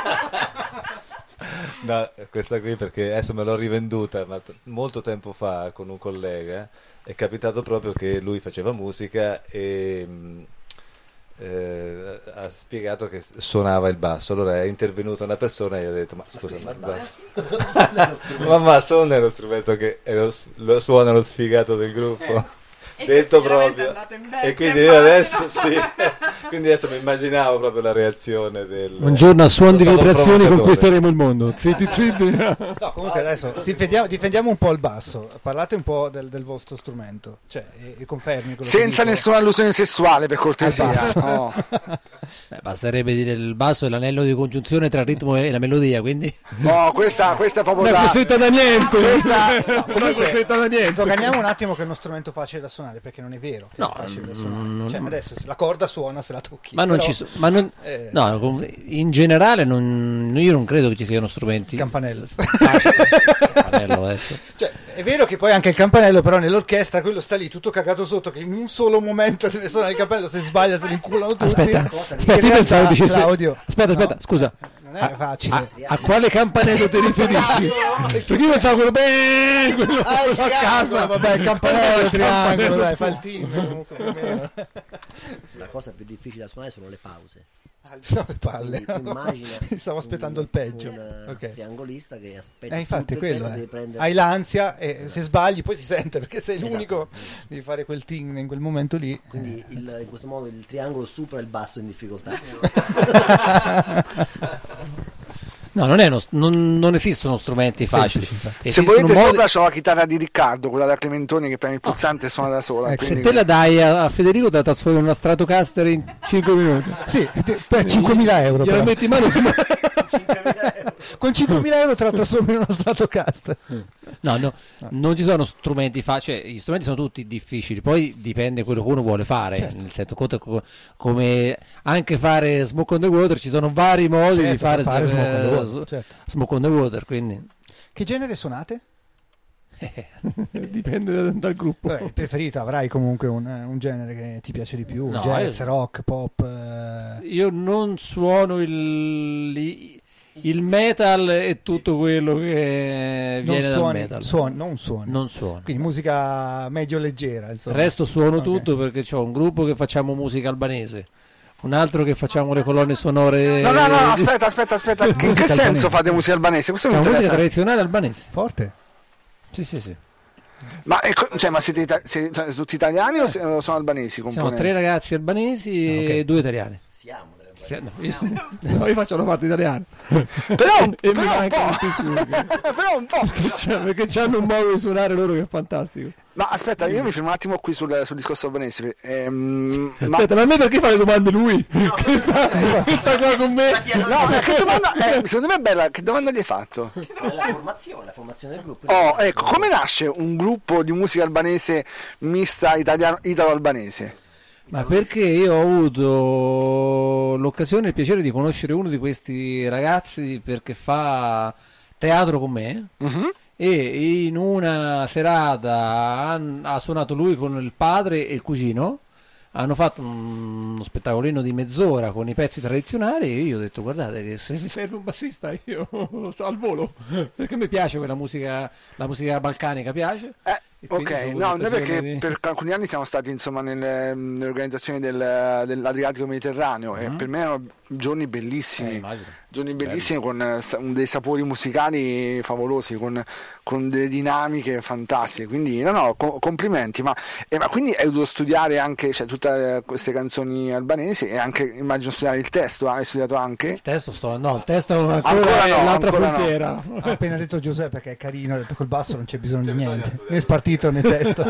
S7: No, questa qui perché adesso me l'ho rivenduta, ma t- molto tempo fa con un collega è capitato proprio che lui faceva musica e mh, eh, ha spiegato che suonava il basso. Allora è intervenuta una persona e gli ha detto: ma scusa, ma il basso ma il basso non è lo strumento che è lo, lo suona lo sfigato del gruppo.
S6: E
S7: Detto
S6: sicuramente è
S7: proprio,
S6: andato in bestia,
S7: e quindi
S6: immagino.
S7: adesso sì, quindi adesso mi immaginavo proprio la reazione del
S9: Buongiorno, a suon di
S7: dello stato
S9: vibrazioni
S7: provocatore.
S9: conquisteremo il mondo. Zitti, zitti.
S2: No, comunque adesso difendiamo, difendiamo un po' il basso, parlate un po' del, del vostro strumento, cioè, e, e confermi quello che
S1: Senza
S2: dico.
S1: nessuna allusione sessuale, per cortesia.
S2: Al basso.
S1: No.
S9: Beh, basterebbe dire il basso è l'anello di congiunzione tra il ritmo e la melodia, quindi
S1: No, questa, questa è proprio
S9: non è
S1: da...
S9: cosetta da niente.
S1: Questa-
S9: No, non è cosetta da niente.
S2: Sdoganiamo un attimo che è uno strumento facile da suonare, perché non è vero che
S9: No,
S2: è facile da
S9: mm,
S2: suonare. Cioè, adesso se la corda suona se la tocchi.
S9: Ma non
S2: però,
S9: ci so- ma non-
S2: eh,
S9: no, com- in generale non- io non credo che ci siano strumenti
S2: il campanello.
S9: Campanello adesso.
S2: Cioè, è vero che poi anche il campanello, però nell'orchestra quello sta lì tutto cagato sotto, che in un solo momento deve suonare il campanello, se sbaglia se lo inculano tutti.
S9: Aspetta,
S2: In
S9: aspetta, io
S2: realtà,
S9: pensavo dicesse
S2: Claudio,
S9: aspetta, aspetta,
S2: no,
S9: scusa.
S2: non è facile.
S9: A, a quale campanello ti riferisci? Perché io pensavo quello, beh, quello
S2: Ah, il
S9: a
S2: triangolo,
S9: casa.
S2: vabbè, il campanello, il triangolo, dai, fa il team comunque più o meno.
S4: La cosa più difficile da suonare sono le pause.
S2: Ah, no, le palle.
S4: Quindi tu immagina
S2: Stavo aspettando
S4: un-
S2: il peggio.
S4: un eh,
S2: Ok.
S4: triangolista che aspetta
S2: Eh, infatti
S4: tutto
S2: è
S4: il
S2: quello,
S4: pezzo,
S2: eh.
S4: deve prendere-
S2: Hai l'ansia e se sbagli poi si sente perché sei
S4: Esatto.
S2: l'unico, devi fare quel team in quel momento lì.
S4: Quindi il- in questo modo il triangolo supera il basso in difficoltà.
S9: No, non, è uno- non, non esistono strumenti facili.
S1: Se
S9: Esistono
S1: volete
S9: modi-
S1: sopra c'ho la chitarra di Riccardo, quella da Clementoni, che preme il pulsante e suona da sola.
S2: Ecco,
S9: Se
S1: quindi-
S9: te la dai a, a Federico te la trasformi in una Stratocaster in cinque minuti.
S2: Sì, te- per cinquemila euro.
S9: Gliela
S2: però.
S9: metti in mano su-
S2: Con cinquemila euro te la trasformi in uno Stratocaster.
S9: No, no, non ci sono strumenti facili, cioè, gli strumenti sono tutti difficili, poi dipende quello che uno vuole fare,
S2: Certo.
S9: nel senso conto co- come anche fare Smoke on the Water, ci sono vari modi
S2: Certo,
S9: di fare,
S2: per fare
S9: eh,
S2: Smoke on the Water,
S9: s-
S2: certo.
S9: Smoke on the Water, quindi
S2: Che genere suonate?
S9: dipende da- dal gruppo.
S2: Beh, il preferito, avrai comunque un, un genere che ti piace di più,
S9: No,
S2: jazz,
S9: io-
S2: rock, pop. eh.
S9: Io non suono il, i- il metal e tutto quello che
S2: Non
S9: viene dal
S2: suoni,
S9: metal.
S2: suoni, non suoni.
S9: Non suono.
S2: Quindi musica medio leggera,
S9: Il
S2: insomma.
S9: resto suono
S2: Ok.
S9: tutto perché c'ho un gruppo che facciamo musica albanese, un altro che facciamo le colonne sonore.
S1: No, no, no, aspetta, aspetta, aspetta. Che- In che
S2: Musica
S1: senso
S2: albanese.
S1: fate musica albanese? Questo mi
S9: Facciamo musica
S1: interessa.
S9: tradizionale albanese.
S2: Forte?
S9: Sì, sì, sì.
S1: Ma, ecco, cioè, ma siete, ita- siete- siete tutti italiani o se- o sono albanesi?
S9: Siamo
S1: componenti?
S9: tre ragazzi albanesi
S2: Ah, ok.
S9: e due italiani.
S4: Siamo delle
S9: Sì, no, io, sono- no, io faccio la parte italiana.
S1: Però,
S9: e mi
S1: però un
S9: manca
S1: po'.
S9: tantissimo perché,
S1: Però un po'.
S9: cioè, perché hanno un modo di suonare loro che è fantastico.
S1: Ma aspetta, io mi fermo un attimo qui sul, sul discorso albanese. Ehm, ma,
S9: Aspetta, ma a me perché fa le domande lui? che, sta, che sta qua con me?
S1: no, ma che domanda, eh, secondo me è bella. Che domanda gli hai fatto?
S4: la formazione, la formazione del gruppo.
S1: Oh, ecco, come nasce un gruppo di musica albanese mista italiano- italo-albanese?
S9: Ma perché io ho avuto l'occasione e il piacere di conoscere uno di questi ragazzi perché fa teatro con me
S1: Mhm.
S9: e in una serata han- ha suonato lui con il padre e il cugino, hanno fatto un- uno spettacolino di mezz'ora con i pezzi tradizionali e io ho detto guardate che se mi serve un bassista io lo so al volo perché mi piace quella musica, la musica balcanica piace.
S1: Eh,
S9: E quindi
S1: ok,
S9: sono
S1: no, noi
S9: occasioni
S1: perché
S9: di-
S1: per alcuni anni siamo stati insomma nelle, nelle organizzazioni del- dell'Adriatico Mediterraneo e
S9: Mhm.
S1: per me erano giorni
S9: Eh,
S1: bellissimi.
S9: immagino.
S1: Giorni bellissimi con eh, sa- dei sapori musicali favolosi, con, con delle dinamiche fantastiche. Quindi, no, no, co- complimenti. Ma, eh, ma quindi hai dovuto studiare anche cioè, tutte queste canzoni albanesi e anche, immagino, studiare il testo. Hai studiato anche?
S9: Il testo sto, no, il testo è ancora,
S1: Ancora
S9: è
S1: no,
S9: l'altra
S1: ancora no.
S9: frontiera.
S2: Ha appena detto Giuseppe che è carino, ha detto col basso non c'è bisogno di niente, né spartito né testo.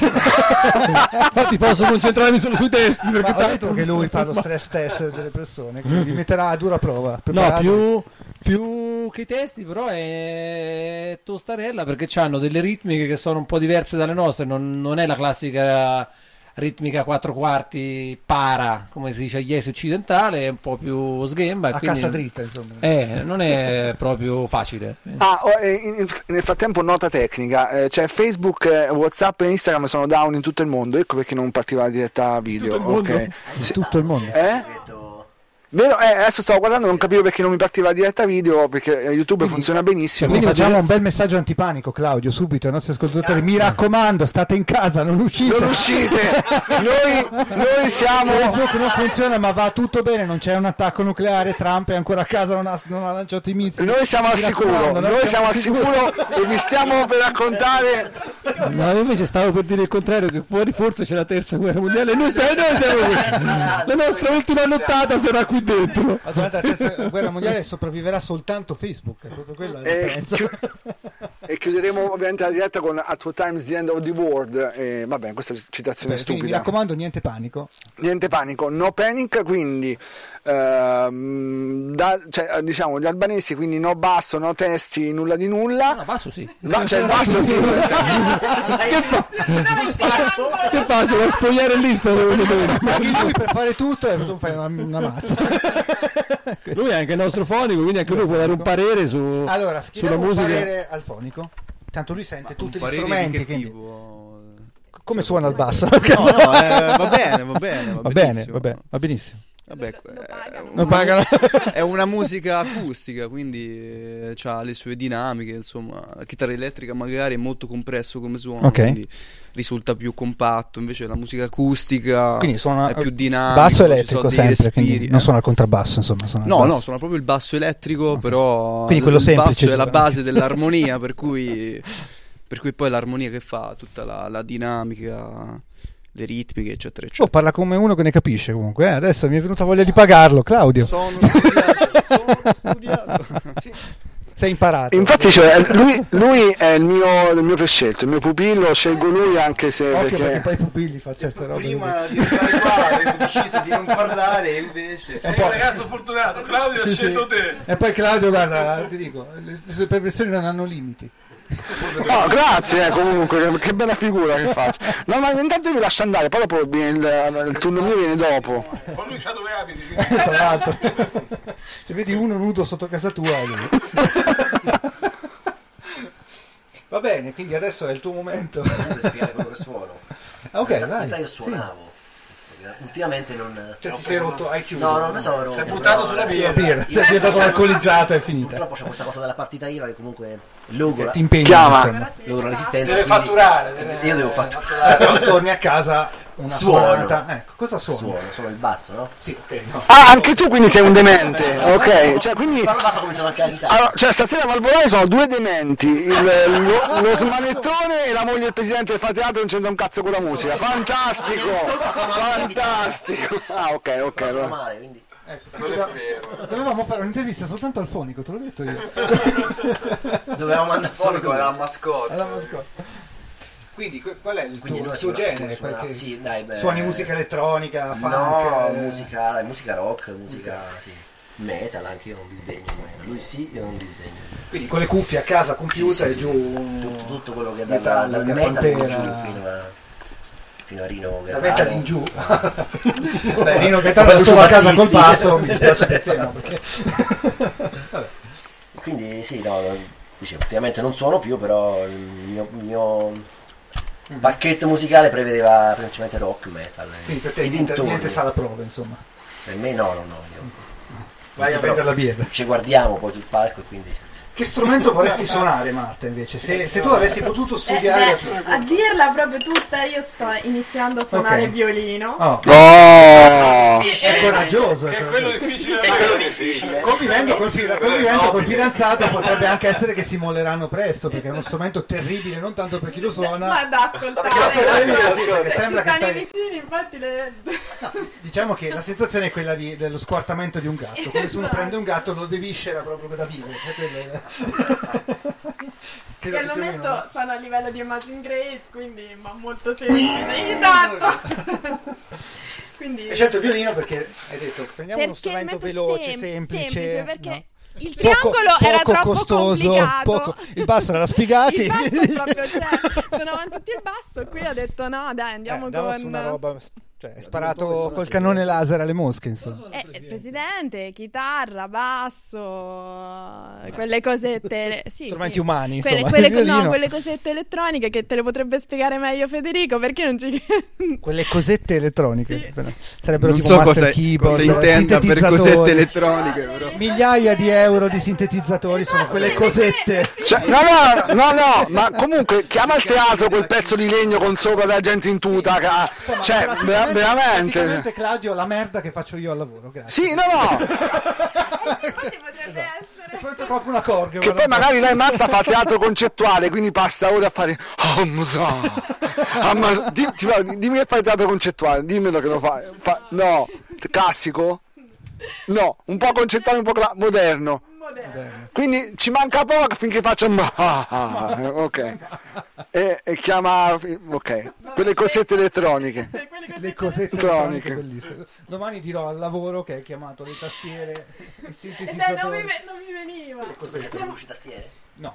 S9: Infatti posso concentrarmi solo sui testi
S2: Ma
S9: perché
S2: ho detto
S9: tanto
S2: che lui fa lo
S9: ma-
S2: stress test delle persone, quindi li metterà a dura prova.
S9: No,
S2: Preparato?
S9: più, più che i testi però è tostarella perché hanno delle ritmiche che sono un po' diverse dalle nostre, non, non è la classica ritmica quattro quarti para, come si dice agli jazz occidentale, è un po' più sghemba. e
S2: a
S9: quindi-
S2: cassa dritta, insomma.
S9: Eh, non è proprio facile.
S1: Ah, oh, e in- nel frattempo nota tecnica, eh, cioè Facebook, eh, WhatsApp e Instagram sono down in tutto il mondo, ecco perché non partiva la diretta video.
S9: Tutto il mondo?
S1: ok.
S2: In tutto il mondo.
S1: Eh?
S4: Detto,
S1: Vero, eh, adesso stavo guardando, non capivo perché non mi partiva la diretta video, perché YouTube
S2: quindi,
S1: funziona benissimo.
S2: Quindi facciamo un bel messaggio antipanico, Claudio, subito ai nostri ascoltatori. Mi raccomando, state in casa, non uscite.
S1: Non uscite. noi, noi siamo.
S2: Facebook non funziona, ma va tutto bene. Non c'è un attacco nucleare. Trump è ancora a casa, non ha, non ha lanciato i missili.
S1: Noi siamo al sicuro. Noi siamo al sicuro e vi stiamo per raccontare.
S9: No, io invece stavo per dire il contrario, che fuori forse c'è la terza guerra mondiale. Noi stiamo, noi siamo la nostra ultima nottata sarà qui dentro.
S2: Ma durante la terza guerra mondiale sopravviverà soltanto Facebook, è proprio quella la
S1: E,
S2: differenza.
S1: chi- e chiuderemo ovviamente la diretta con At What Times the End of the World. E, vabbè, questa citazione
S2: Beh, quindi mi
S1: stupida.
S2: raccomando, niente panico.
S1: Niente panico, no panic, quindi ehm, da, cioè, diciamo gli albanesi, quindi no basso, no testi, nulla di nulla.
S9: No, basso sì.
S1: No, cioè il basso sì.
S9: Che faccio? La spogliare in lista?
S2: Anche lui per fare tutto e tu fai una, una mazza.
S9: Lui è anche il nostro fonico, quindi anche lui può dare un parere su,
S2: Allora,
S9: sulla
S2: scriviamo un
S9: musica.
S2: parere al fonico. Tanto lui sente tutti gli
S8: parere
S2: strumenti.
S8: di che
S2: Quindi...
S8: tipo?
S2: Come suona il basso?
S8: No, no, eh, va bene, va bene, va,
S2: Va bene,
S8: benissimo.
S2: va bene, va benissimo.
S8: Vabbè,
S6: Lo- lo
S8: eh,
S6: pagano.
S2: Non pagano.
S8: è una musica acustica, quindi ha le sue dinamiche, insomma, la chitarra elettrica magari è molto compresso come suono,
S2: Ok.
S8: quindi risulta più compatto, invece la musica acustica
S2: Quindi suona
S8: è più dinamica,
S2: basso
S8: ci sono
S2: elettrico
S8: dei
S2: sempre,
S8: respiri,
S2: quindi
S8: eh.
S2: non suona il contrabbasso, insomma, suona il
S8: No,
S2: basso.
S8: no, suona proprio il basso elettrico, però
S2: Quindi quello
S8: il
S2: semplice,
S8: basso è la
S2: diciamo.
S8: base dell'armonia, per cui per cui poi l'armonia che fa tutta la, la dinamica, le ritmiche, eccetera,
S2: Oh,
S8: eccetera.
S2: parla come uno che ne capisce comunque. eh. Adesso mi è venuta voglia di pagarlo, Claudio.
S8: Sono studiato, sono studiato.
S2: Sei imparato.
S1: Infatti cioè, lui, lui è il mio, il mio prescelto, il mio pupillo, scelgo lui anche se
S2: Occhio
S1: perché,
S2: perché poi i pupilli fa certe robe.
S4: Prima di stare qua avevo deciso di non parlare e invece
S2: È un po'-
S3: ragazzo fortunato, Claudio
S2: Sì,
S3: ha
S2: sì.
S3: scelto te.
S2: E poi Claudio, guarda, ti dico, le, le sue perversioni non hanno limiti.
S1: no, grazie eh, comunque, che, che bella figura che faccio. No, ma intanto io vi lascio andare, poi dopo viene il, il turno mio viene dopo.
S3: Ma lui sa dove abiti.
S2: Tra l'altro, se vedi uno nudo sotto casa tua è lui. Va bene, quindi adesso è il tuo momento.
S4: devo spiegare quello che suono.
S2: Ah, ok,
S4: In
S2: vai.
S4: realtà io
S2: Sì.
S4: suonavo. Ultimamente non...
S2: Cioè ti sei rotto, hai chiuso.
S4: No, non mi sono rotto.
S3: Sei buttato
S4: no,
S3: sulla
S4: no,
S2: Sulla
S3: birra.
S2: birra, sei diventato alcolizzato e è finita.
S4: Purtroppo c'è questa cosa della partita I V A che comunque logora,
S2: Ti impegni,
S1: Chiama.
S2: insomma.
S4: logora resistenza.
S3: Deve
S4: quindi
S3: fatturare. Deve...
S4: Io devo fatturare.
S2: Però torni a casa una
S4: Suono.
S2: suonata. Ecco, cosa suoni?
S4: Suono, suono il basso, no?
S2: Sì, ok, no.
S1: Ah, anche tu quindi sei un demente, ok? Cioè, quindi,
S4: Ma il basso ho cominciato anche la chitarra.
S1: allora, cioè, stasera a Valvolare sono due dementi, il, lo, lo smanettone e la moglie del presidente del teatro non c'entra un cazzo con la musica. Fantastico, fantastico. Ah, ok, ok.
S4: Però sono
S1: allora.
S4: male, quindi...
S2: Ecco, doveva- dovevamo fare un'intervista soltanto al fonico, te l'ho detto io.
S4: Dovevamo mandare fuori con
S5: la mascotte.
S2: Alla mascotte. Quindi que- qual è il
S4: Quindi
S2: tuo,
S4: noi
S2: il tuo
S4: suona-
S2: genere?
S4: suona-
S2: Qualche-
S4: sì, dai, beh.
S2: Suoni musica elettronica, funk?
S4: No,
S2: eh,
S4: musica, dai, musica rock, musica sì. Metal, anche io non disdegno metal. Lui sì, io non disdegno.
S2: Quindi con le cuffie a casa, computer
S4: Sì,
S2: e
S4: sì,
S2: giù.
S4: Tutto, tutto quello che dal,
S2: Metallica,
S4: dal metal in giù
S2: Pantera.
S4: fino a, fino a Rino
S2: La
S4: Gaetano.
S2: metal in giù. Beh, Rino Gaetano è solo a casa col basso, mi dispiace che no, perché... Vabbè.
S4: Quindi sì, no, dicevo, ultimamente non suono più, però il mio, il mio pacchetto musicale prevedeva principalmente rock, metal.
S2: Quindi per te
S4: e
S2: niente,
S4: dintorni.
S2: niente sala prova, insomma.
S4: Per me no, no, no. Io,
S2: Vai
S4: non
S2: a
S4: so,
S2: prendere
S4: però
S2: la birra.
S4: Ci guardiamo poi sul palco e quindi...
S2: Che strumento vorresti suonare, Marta, invece? Se, se tu avessi potuto
S6: Eh,
S2: studiare...
S6: beh, a dirla proprio tutta, io sto iniziando a suonare
S2: Ok.
S6: il violino.
S2: Oh,
S1: Oh,
S2: è coraggioso.
S3: Che
S2: è
S3: è
S2: coraggioso.
S3: quello difficile.
S4: È quello difficile.
S2: Convivendo col, fi- convivendo col fidanzato potrebbe anche essere che si molleranno presto, perché è uno strumento terribile, non tanto per chi lo suona,
S6: Ma da ascoltare.
S2: perché lo suoni,
S6: Cioè,
S2: sì, perché
S6: ci
S2: sembra che
S6: stanno i
S2: stai...
S6: vicini, infatti le...
S2: No, diciamo che la sensazione è quella di- dello squartamento di un gatto. Come se uno prende un gatto lo deviscera proprio da vivo. È quello-
S6: Che
S2: Credo
S6: al
S2: che più o
S6: momento
S2: meno-
S6: sono a livello di Amazing Grace, quindi ma molto semplice. Esatto. Quindi
S2: Hai scelto il violino perché hai detto prendiamo uno
S6: Perché
S2: strumento
S6: il metodo
S2: veloce,
S6: sem-
S2: semplice,
S6: semplice, perché
S2: no?
S6: il
S2: Poco-
S6: triangolo era
S2: poco
S6: troppo
S2: costoso,
S6: complicato.
S2: poco- il basso era da sfigati.
S6: Il basso proprio, cioè, suonavano tutti il basso, qui ho detto no, dai,
S2: Eh,
S6: andiamo
S2: andiamo
S6: con
S2: su una roba Cioè, è sparato col cannone laser alle mosche, insomma.
S6: Eh, il presidente, chitarra, basso, quelle cosette, sì,
S2: strumenti
S6: sì.
S2: umani, insomma.
S6: Quelle, quelle,
S2: il violino.
S6: no, quelle cosette elettroniche che te le potrebbe spiegare meglio Federico, perché non ci...
S2: Quelle cosette elettroniche,
S6: Sì.
S2: però. Sarebbero
S8: Non
S2: tipo
S8: so
S2: master
S8: cosa,
S2: keyboard,
S8: cosa intenda per
S2: sintetizzatori.
S8: cosette elettroniche, però.
S2: Migliaia di euro di sintetizzatori sono quelle cosette.
S1: Cioè, no, no, no, no, ma comunque chiama il teatro quel pezzo di legno con sopra della gente in tuta. Che ha-
S2: Insomma,
S1: cioè,
S2: praticamente-
S1: vera- veramente.
S2: praticamente, Claudio, la merda che faccio io al lavoro, grazie.
S1: Sì, no, no.
S6: Infatti potrebbe essere...
S2: E poi tocca proprio una corga.
S1: Che poi magari lei Marta fa teatro concettuale, quindi passa ora a fare oh, musa. Ah, ma- di- ti fa- dimmi che fai teatro concettuale, dimmelo che lo fai. Fa- no, classico? No, un po' concettuale, un po' cla- moderno.
S6: Moderno.
S1: Quindi ci manca poco finché faccio ah, ah, ok. E, e chiama ok, quelle cosette elettroniche.
S2: Le cosette
S1: elettroniche.
S2: elettroniche bellissime. Domani dirò al lavoro che hai chiamato le tastiere, il
S6: Eh, non, mi,
S2: sintetizzatore.
S6: ve- non mi veniva.
S4: Conosci tastiere?
S2: No.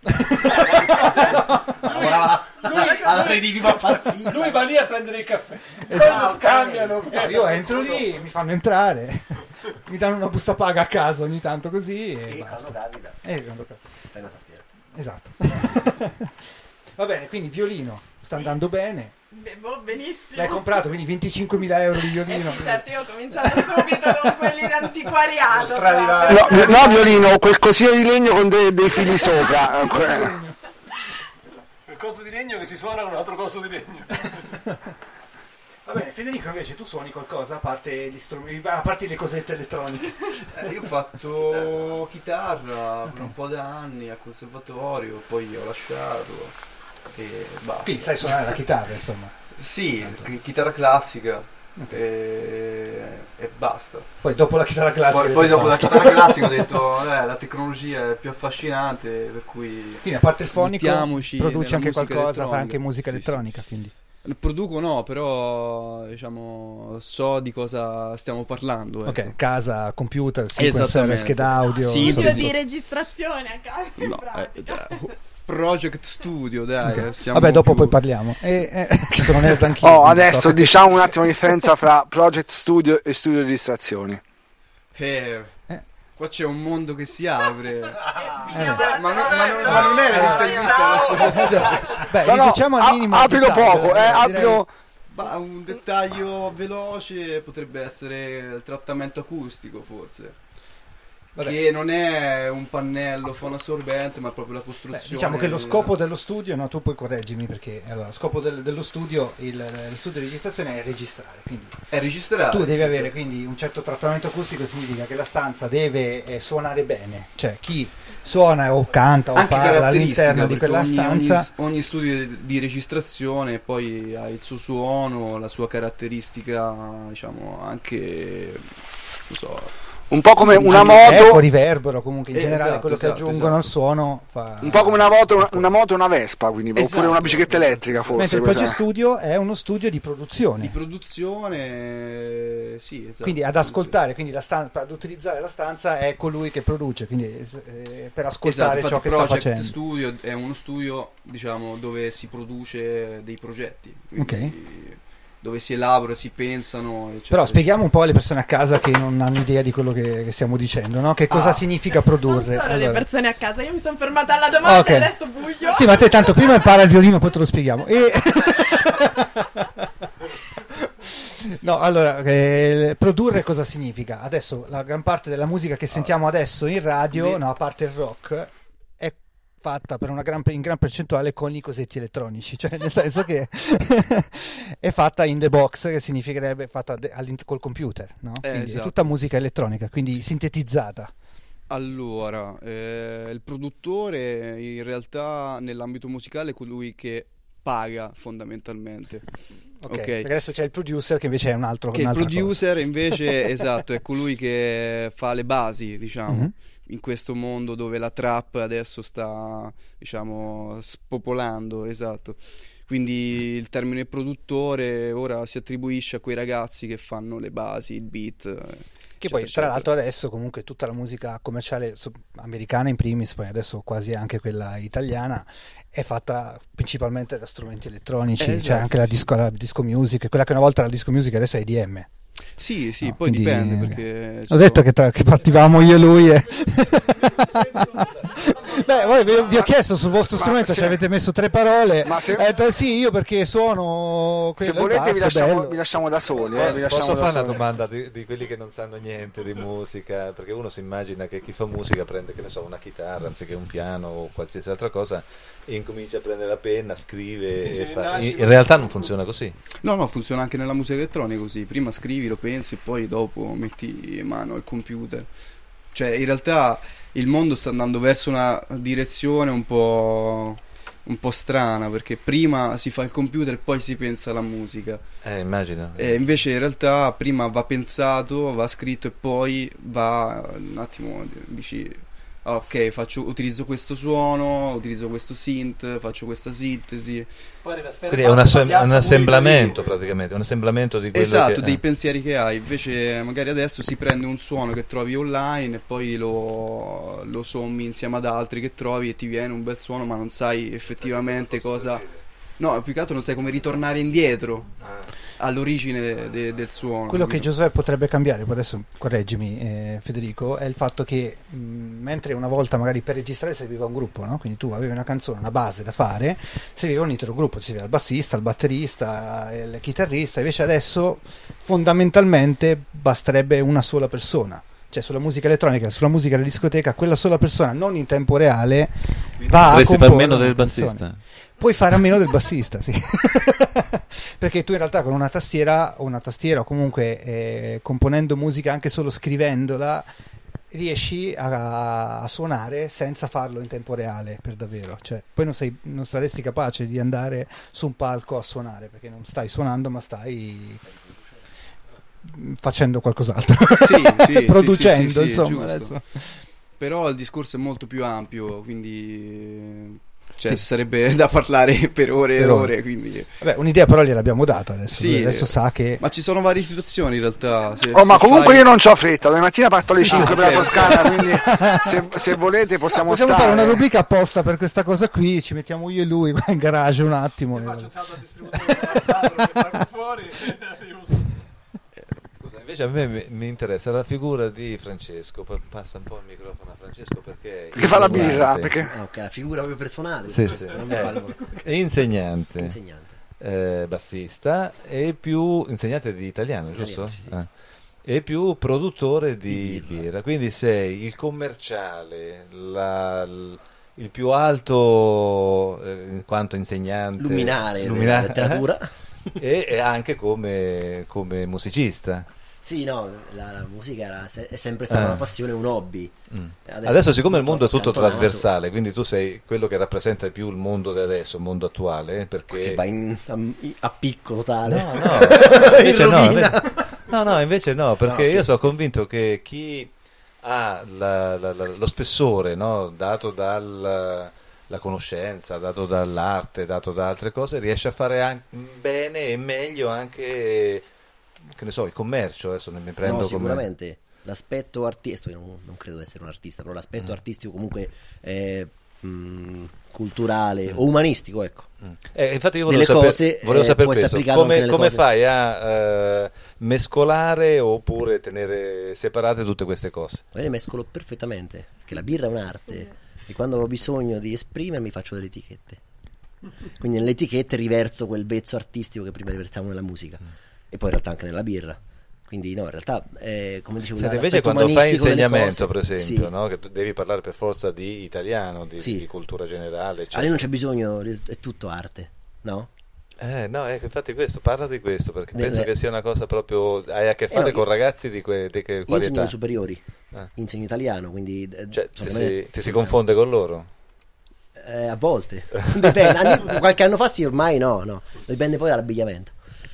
S4: Lavorava alla rediviva a far fissa.
S3: Lui va lì a prendere il caffè. Poi
S2: Esatto.
S3: lo scambiano.
S2: No, io entro lì, mi fanno entrare, mi danno una busta paga a casa ogni tanto così e
S4: E
S2: basta.
S4: quando capita,
S2: E quando cap-
S4: fai una tastiera.
S2: Esatto. Va bene, quindi violino sta andando bene.
S6: Beh, boh, benissimo.
S2: L'hai comprato, quindi venticinquemila euro di violino.
S6: Eh, certo, io ho cominciato subito con quelli di antiquariato.
S3: Stradivarius.
S1: No, no violino, quel cosino di legno con dei, dei fili sopra.
S3: Il coso di legno che si suona con un altro coso di legno.
S2: Va bene, Federico, invece tu suoni qualcosa a parte gli strumenti, a parte le cosette elettroniche?
S8: Eh, io ho fatto chitarra per un po' di anni al conservatorio, poi ho lasciato e basta.
S2: Quindi sai suonare la chitarra, insomma.
S8: Sì, chi- chitarra classica e, e basta.
S2: Poi dopo la chitarra classica.
S8: Poi, poi dopo la
S2: basta.
S8: chitarra classica ho detto eh, la tecnologia è più affascinante, per cui
S2: Quindi a parte il fonico
S8: mettiamoci
S2: produci
S8: nella
S2: anche
S8: musica
S2: qualcosa, fa
S8: elettronica.
S2: anche musica
S8: Sì,
S2: elettronica, quindi.
S8: sì. Produco no, però diciamo so di cosa stiamo parlando. Ecco.
S2: Ok, casa, computer, sequencer,
S8: Esattamente.
S2: scheda audio.
S8: Sì,
S6: Studio
S8: sì.
S6: di registrazione a casa. in
S8: No,
S6: pratica.
S8: eh, dai, Project Studio, dai.
S2: Ok.
S8: siamo
S2: Vabbè, dopo
S8: più-
S2: poi parliamo. E, eh, che sono nerd anch'io.
S1: Oh,
S2: quindi
S1: adesso
S2: so che-
S1: diciamo un attimo la differenza fra Project Studio e studio di registrazioni.
S8: Eh,
S2: Eh.
S8: qua c'è un mondo che si apre.
S2: Eh,
S8: ma, non, ma, non, ma non era l'intervista.
S2: Beh,
S1: No, no,
S2: diciamo al
S1: a-
S2: minimo.
S1: aprilo
S2: il dettaglio,
S1: poco, eh,
S2: direi.
S1: aprilo.
S8: Ma un dettaglio veloce potrebbe essere il trattamento acustico, forse.
S2: Vabbè.
S8: Che non è un pannello fonoassorbente, ma è proprio la
S2: Beh,
S8: costruzione.
S2: diciamo che lo scopo dello studio, no, tu puoi correggimi perché allora, lo scopo del- dello studio, il, lo studio di registrazione è registrare, quindi
S8: è registrato.
S2: tu devi avere quindi un certo trattamento acustico, significa che la stanza deve eh, suonare bene, cioè chi suona o canta o
S8: anche
S2: parla
S8: caratteristica,
S2: all'interno di
S8: perché
S2: quella
S8: ogni,
S2: stanza.
S8: ogni, ogni studio di- di registrazione poi ha il suo suono, la sua caratteristica, diciamo, anche non so.
S1: Un po' come una
S2: Eco,
S1: moto,
S2: riverbero, comunque in
S8: Eh,
S2: generale
S8: esatto,
S2: quello
S8: esatto,
S2: che aggiungono al
S8: esatto.
S2: suono fa...
S1: un po' come una moto, una, una moto e una Vespa, quindi oppure
S8: Esatto.
S1: una bicicletta elettrica
S2: Mentre
S1: forse.
S2: il
S1: questa-
S2: Project Studio è uno studio di produzione.
S8: Di produzione, sì, esatto.
S2: Quindi ad ascoltare, quindi la stanza, ad utilizzare la stanza è colui che produce, quindi eh, per ascoltare
S8: Esatto,
S2: ciò
S8: infatti
S2: che sta
S8: Project
S2: facendo.
S8: Studio è uno studio, diciamo, dove si produce dei progetti, quindi dove si elabora, si pensano, eccetera.
S2: Però spieghiamo un po' alle persone a casa che non hanno idea di quello che, che stiamo dicendo, no? Che cosa
S8: Ah.
S2: significa
S6: Non
S2: produrre.
S6: solo le
S2: Allora.
S6: persone a casa, io mi sono fermata alla domanda
S2: Ok.
S6: e adesso buio.
S2: Sì, ma te tanto prima impara il violino, poi te lo spieghiamo. E... No, allora, eh, produrre cosa significa? Adesso la gran parte della musica che sentiamo adesso in radio, no, a parte il rock, è fatta per una gran, in gran percentuale con i cosetti elettronici, cioè nel senso che è fatta in the box, che significherebbe fatta de- all'int- col computer, no?
S8: Eh,
S2: Quindi è
S8: esatto.
S2: tutta musica elettronica, quindi sintetizzata.
S8: Allora, eh, il produttore in realtà nell'ambito musicale è colui che paga fondamentalmente.
S2: Ok,
S8: Ok.
S2: perché adesso c'è il producer che invece è un altro
S8: Che il
S2: un'altra
S8: producer invece, esatto, è colui che fa le basi, diciamo,
S2: Mhm.
S8: in questo mondo dove la trap adesso sta, diciamo, spopolando, esatto. Quindi il termine produttore ora si attribuisce a quei ragazzi che fanno le basi, il beat, eh,
S2: Che poi tra l'altro adesso comunque tutta la musica commerciale so- americana in primis, poi adesso quasi anche quella italiana, è fatta principalmente da strumenti elettronici,
S8: Eh, esatto,
S2: cioè anche la
S8: sì.
S2: disco, la disco music, quella che una volta era la disco music adesso è I D M.
S8: Sì, sì,
S2: No,
S8: poi
S2: quindi,
S8: dipende
S2: eh,
S8: perché... ci
S2: Ho detto
S8: sono-
S2: che, tra- che partivamo io e lui e... Beh, voi vi, vi ho chiesto sul vostro
S1: Ma
S2: strumento
S1: se-
S2: ci avete messo tre parole.
S1: Ma se-
S2: Ho detto, sì, io perché suono
S1: Se
S2: quello, il
S1: volete vi
S2: basso,
S1: lasciamo,
S2: bello.
S1: vi lasciamo da soli. Eh, vi
S7: Posso
S1: lasciamo da
S7: fare una
S1: soli.
S7: domanda di, di quelli che non sanno niente di musica? Perché uno si immagina che chi fa musica prende, che ne so, una chitarra anziché un piano o qualsiasi altra cosa e incomincia a prendere la penna, scrive.
S3: Sì,
S7: e
S3: sì,
S7: fa-
S3: nasci
S7: in,
S3: così.
S7: in realtà non funziona così.
S8: No, no, funziona anche nella musica elettronica così. Prima scrivi, lo pensi e poi dopo metti in mano il computer. Cioè, in realtà il mondo sta andando verso una direzione un po', un po' strana, perché prima si fa il computer e poi si pensa alla musica.
S7: Eh, immagino.
S8: E invece in realtà prima va pensato, va scritto e poi va un attimo, dici ah, ok, faccio, utilizzo questo suono, utilizzo questo synth, faccio questa sintesi.
S3: Poi arriva a sfera
S7: Quindi è un,
S3: quattro,
S7: assem-
S3: piazza
S7: un
S3: pure
S7: assemblamento
S3: così.
S7: praticamente, un assemblamento di quello
S8: Esatto,
S7: che...
S8: dei
S7: eh.
S8: pensieri che hai. Invece magari adesso si prende un suono che trovi online e poi lo, lo sommi insieme ad altri che trovi e ti viene un bel suono, ma non sai effettivamente cosa... No, più che altro non sai come ritornare indietro all'origine de- del suono.
S2: Quello che
S8: capito?
S2: Giosuè potrebbe cambiare, poi adesso correggimi eh, Federico, è il fatto che mh, mentre una volta magari per registrare serviva un gruppo, no? Quindi tu avevi una canzone, una base da fare, serviva un intero gruppo, serviva il bassista, il batterista, il chitarrista, invece adesso fondamentalmente basterebbe una sola persona. Cioè sulla musica elettronica, sulla musica da discoteca, quella sola persona non in tempo reale va a
S10: Dovresti far
S2: comporre
S10: meno
S2: una
S10: del
S2: canzone.
S10: bassista.
S2: Puoi fare a meno del bassista, sì. Perché tu in realtà con una tastiera o una tastiera o comunque eh, componendo musica anche solo scrivendola riesci a, a suonare senza farlo in tempo reale per davvero. Cioè, poi non, sei, non saresti capace di andare su un palco a suonare perché non stai suonando ma stai facendo qualcos'altro.
S8: Sì, sì,
S2: producendo,
S8: sì, sì, sì,
S2: insomma.
S8: giusto.
S2: Adesso.
S8: Però il discorso è molto più ampio, quindi cioè,
S2: Sì.
S8: sarebbe da parlare per ore e
S2: Per ore.
S8: ore. Quindi...
S2: Vabbè, un'idea però gliel'abbiamo data adesso.
S8: Sì,
S2: Lui adesso sa che
S8: Ma ci sono varie situazioni in realtà. Se-
S1: Oh,
S8: se
S1: ma comunque
S8: fai-
S1: io non c'ho fretta, domani mattina parto alle cinque
S8: Ah,
S1: per la
S8: ok.
S1: Toscana, quindi se, se volete possiamo,
S2: possiamo
S1: stare.
S2: fare una rubrica apposta per questa cosa qui, ci mettiamo io e lui qua in garage un attimo.
S3: Faccio un salto al distributore che sta qui fuori.
S7: Scusa, invece a me mi, mi interessa la figura di Francesco, poi passa un po' il microfono a Francesco perché...
S1: Perché fa la birra,
S7: insegnante.
S1: perché...
S4: Ah, ok, la figura proprio personale.
S7: Sì, sì.
S4: Non mi
S7: Eh,
S4: parlo-
S7: è insegnante,
S4: Insegnante.
S7: eh, bassista e più insegnante di italiano, giusto?
S4: Italiano, sì, sì.
S7: Ah. E più produttore di,
S4: Di
S7: birra.
S4: birra.
S7: Quindi sei il commerciale, la- l- il più alto eh, in quanto insegnante,
S4: Luminare della
S7: luminare-
S4: letteratura.
S7: e, e anche come, come musicista.
S4: Sì, no, la, la musica era se- è sempre stata
S7: Ah.
S4: una passione, un hobby.
S7: Mm.
S4: Adesso,
S7: Adesso, siccome il mondo è tutto
S4: accantonato,
S7: trasversale, quindi tu sei quello che rappresenta più il mondo di adesso, il mondo attuale, eh,
S4: che
S7: perché...
S4: va in- a, a picco totale.
S7: No, no, invece
S4: In
S7: no,
S4: rovina.
S7: invece- no, no, invece no, perché
S4: No, scherzo,
S7: io sono
S4: scherzo.
S7: convinto che chi ha la- la- la- lo spessore, no, dato dalla conoscenza, dato dall'arte, dato da altre cose, riesce a fare an- bene e meglio anche, che ne so, il commercio. Adesso ne mi prendo
S4: No,
S7: come...
S4: sicuramente l'aspetto artistico, io non, non credo di essere un artista, però l'aspetto
S7: Mm.
S4: artistico comunque eh, mh, culturale o umanistico, ecco.
S7: Mm. Eh, infatti io
S4: Delle
S7: volevo sapere,
S4: cose,
S7: volevo
S4: eh,
S7: sapere
S4: può essere
S7: questo,
S4: applicato anche
S7: come,
S4: nelle
S7: come
S4: cose.
S7: fai a eh, mescolare oppure tenere separate tutte queste cose?
S4: Io le mescolo perfettamente, perché la birra è un'arte e quando ho bisogno di esprimermi faccio delle etichette. Quindi nelle etichette riverso quel vezzo artistico che prima riversiamo nella musica e poi in realtà anche nella birra. Quindi no, in realtà eh, come dicevo,
S7: Senti,
S4: la-
S7: invece
S4: l'aspetto
S7: quando fai
S4: umanistico delle
S7: insegnamento,
S4: cose-
S7: per esempio,
S4: sì.
S7: no? Che tu devi parlare per forza di italiano, di,
S4: Sì.
S7: di cultura generale,
S4: A lei
S7: eccetera.
S4: non c'è bisogno, è tutto arte, no?
S7: Eh, no, ecco, infatti questo, parla di questo, perché
S4: Nelle-
S7: penso che sia una cosa proprio, hai a che
S4: Eh,
S7: fare
S4: no,
S7: con
S4: io-
S7: ragazzi di, que, di che
S4: Io insegno
S7: qualità.
S4: alle superiori,
S7: Ah.
S4: insegno italiano, quindi eh,
S7: Cioè, ti
S4: secondo me-
S7: si, ti si confonde con loro?
S4: Eh, a volte dipende. Anni- qualche anno fa sì, ormai no, no. Dipende poi dall'abbigliamento.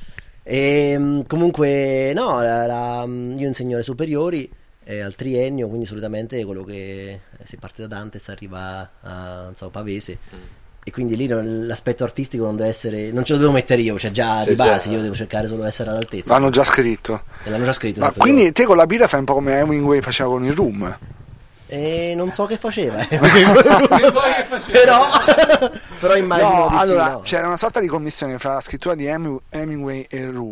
S4: E, comunque, no, la- la- io insegno alle superiori eh, al triennio, quindi solitamente quello che si parte da Dante si arriva a non so, Pavese. e quindi lì non- l'aspetto artistico non deve essere, non ce lo devo mettere io, cioè già
S7: Sì,
S4: di base
S7: certo.
S4: io devo cercare solo di essere all'altezza.
S1: L'hanno già scritto.
S4: E l'hanno già scritto.
S1: Ma
S4: tanto
S1: quindi
S4: io-
S1: te con la birra fai un po' come Hemingway faceva con il rum.
S4: E non so che faceva, eh.
S3: Che poi che faceva?
S4: però, però immagino
S1: No,
S4: di sì,
S1: allora
S4: no?
S1: c'era una sorta di commissione fra la scrittura di Heming- Hemingway e il rum.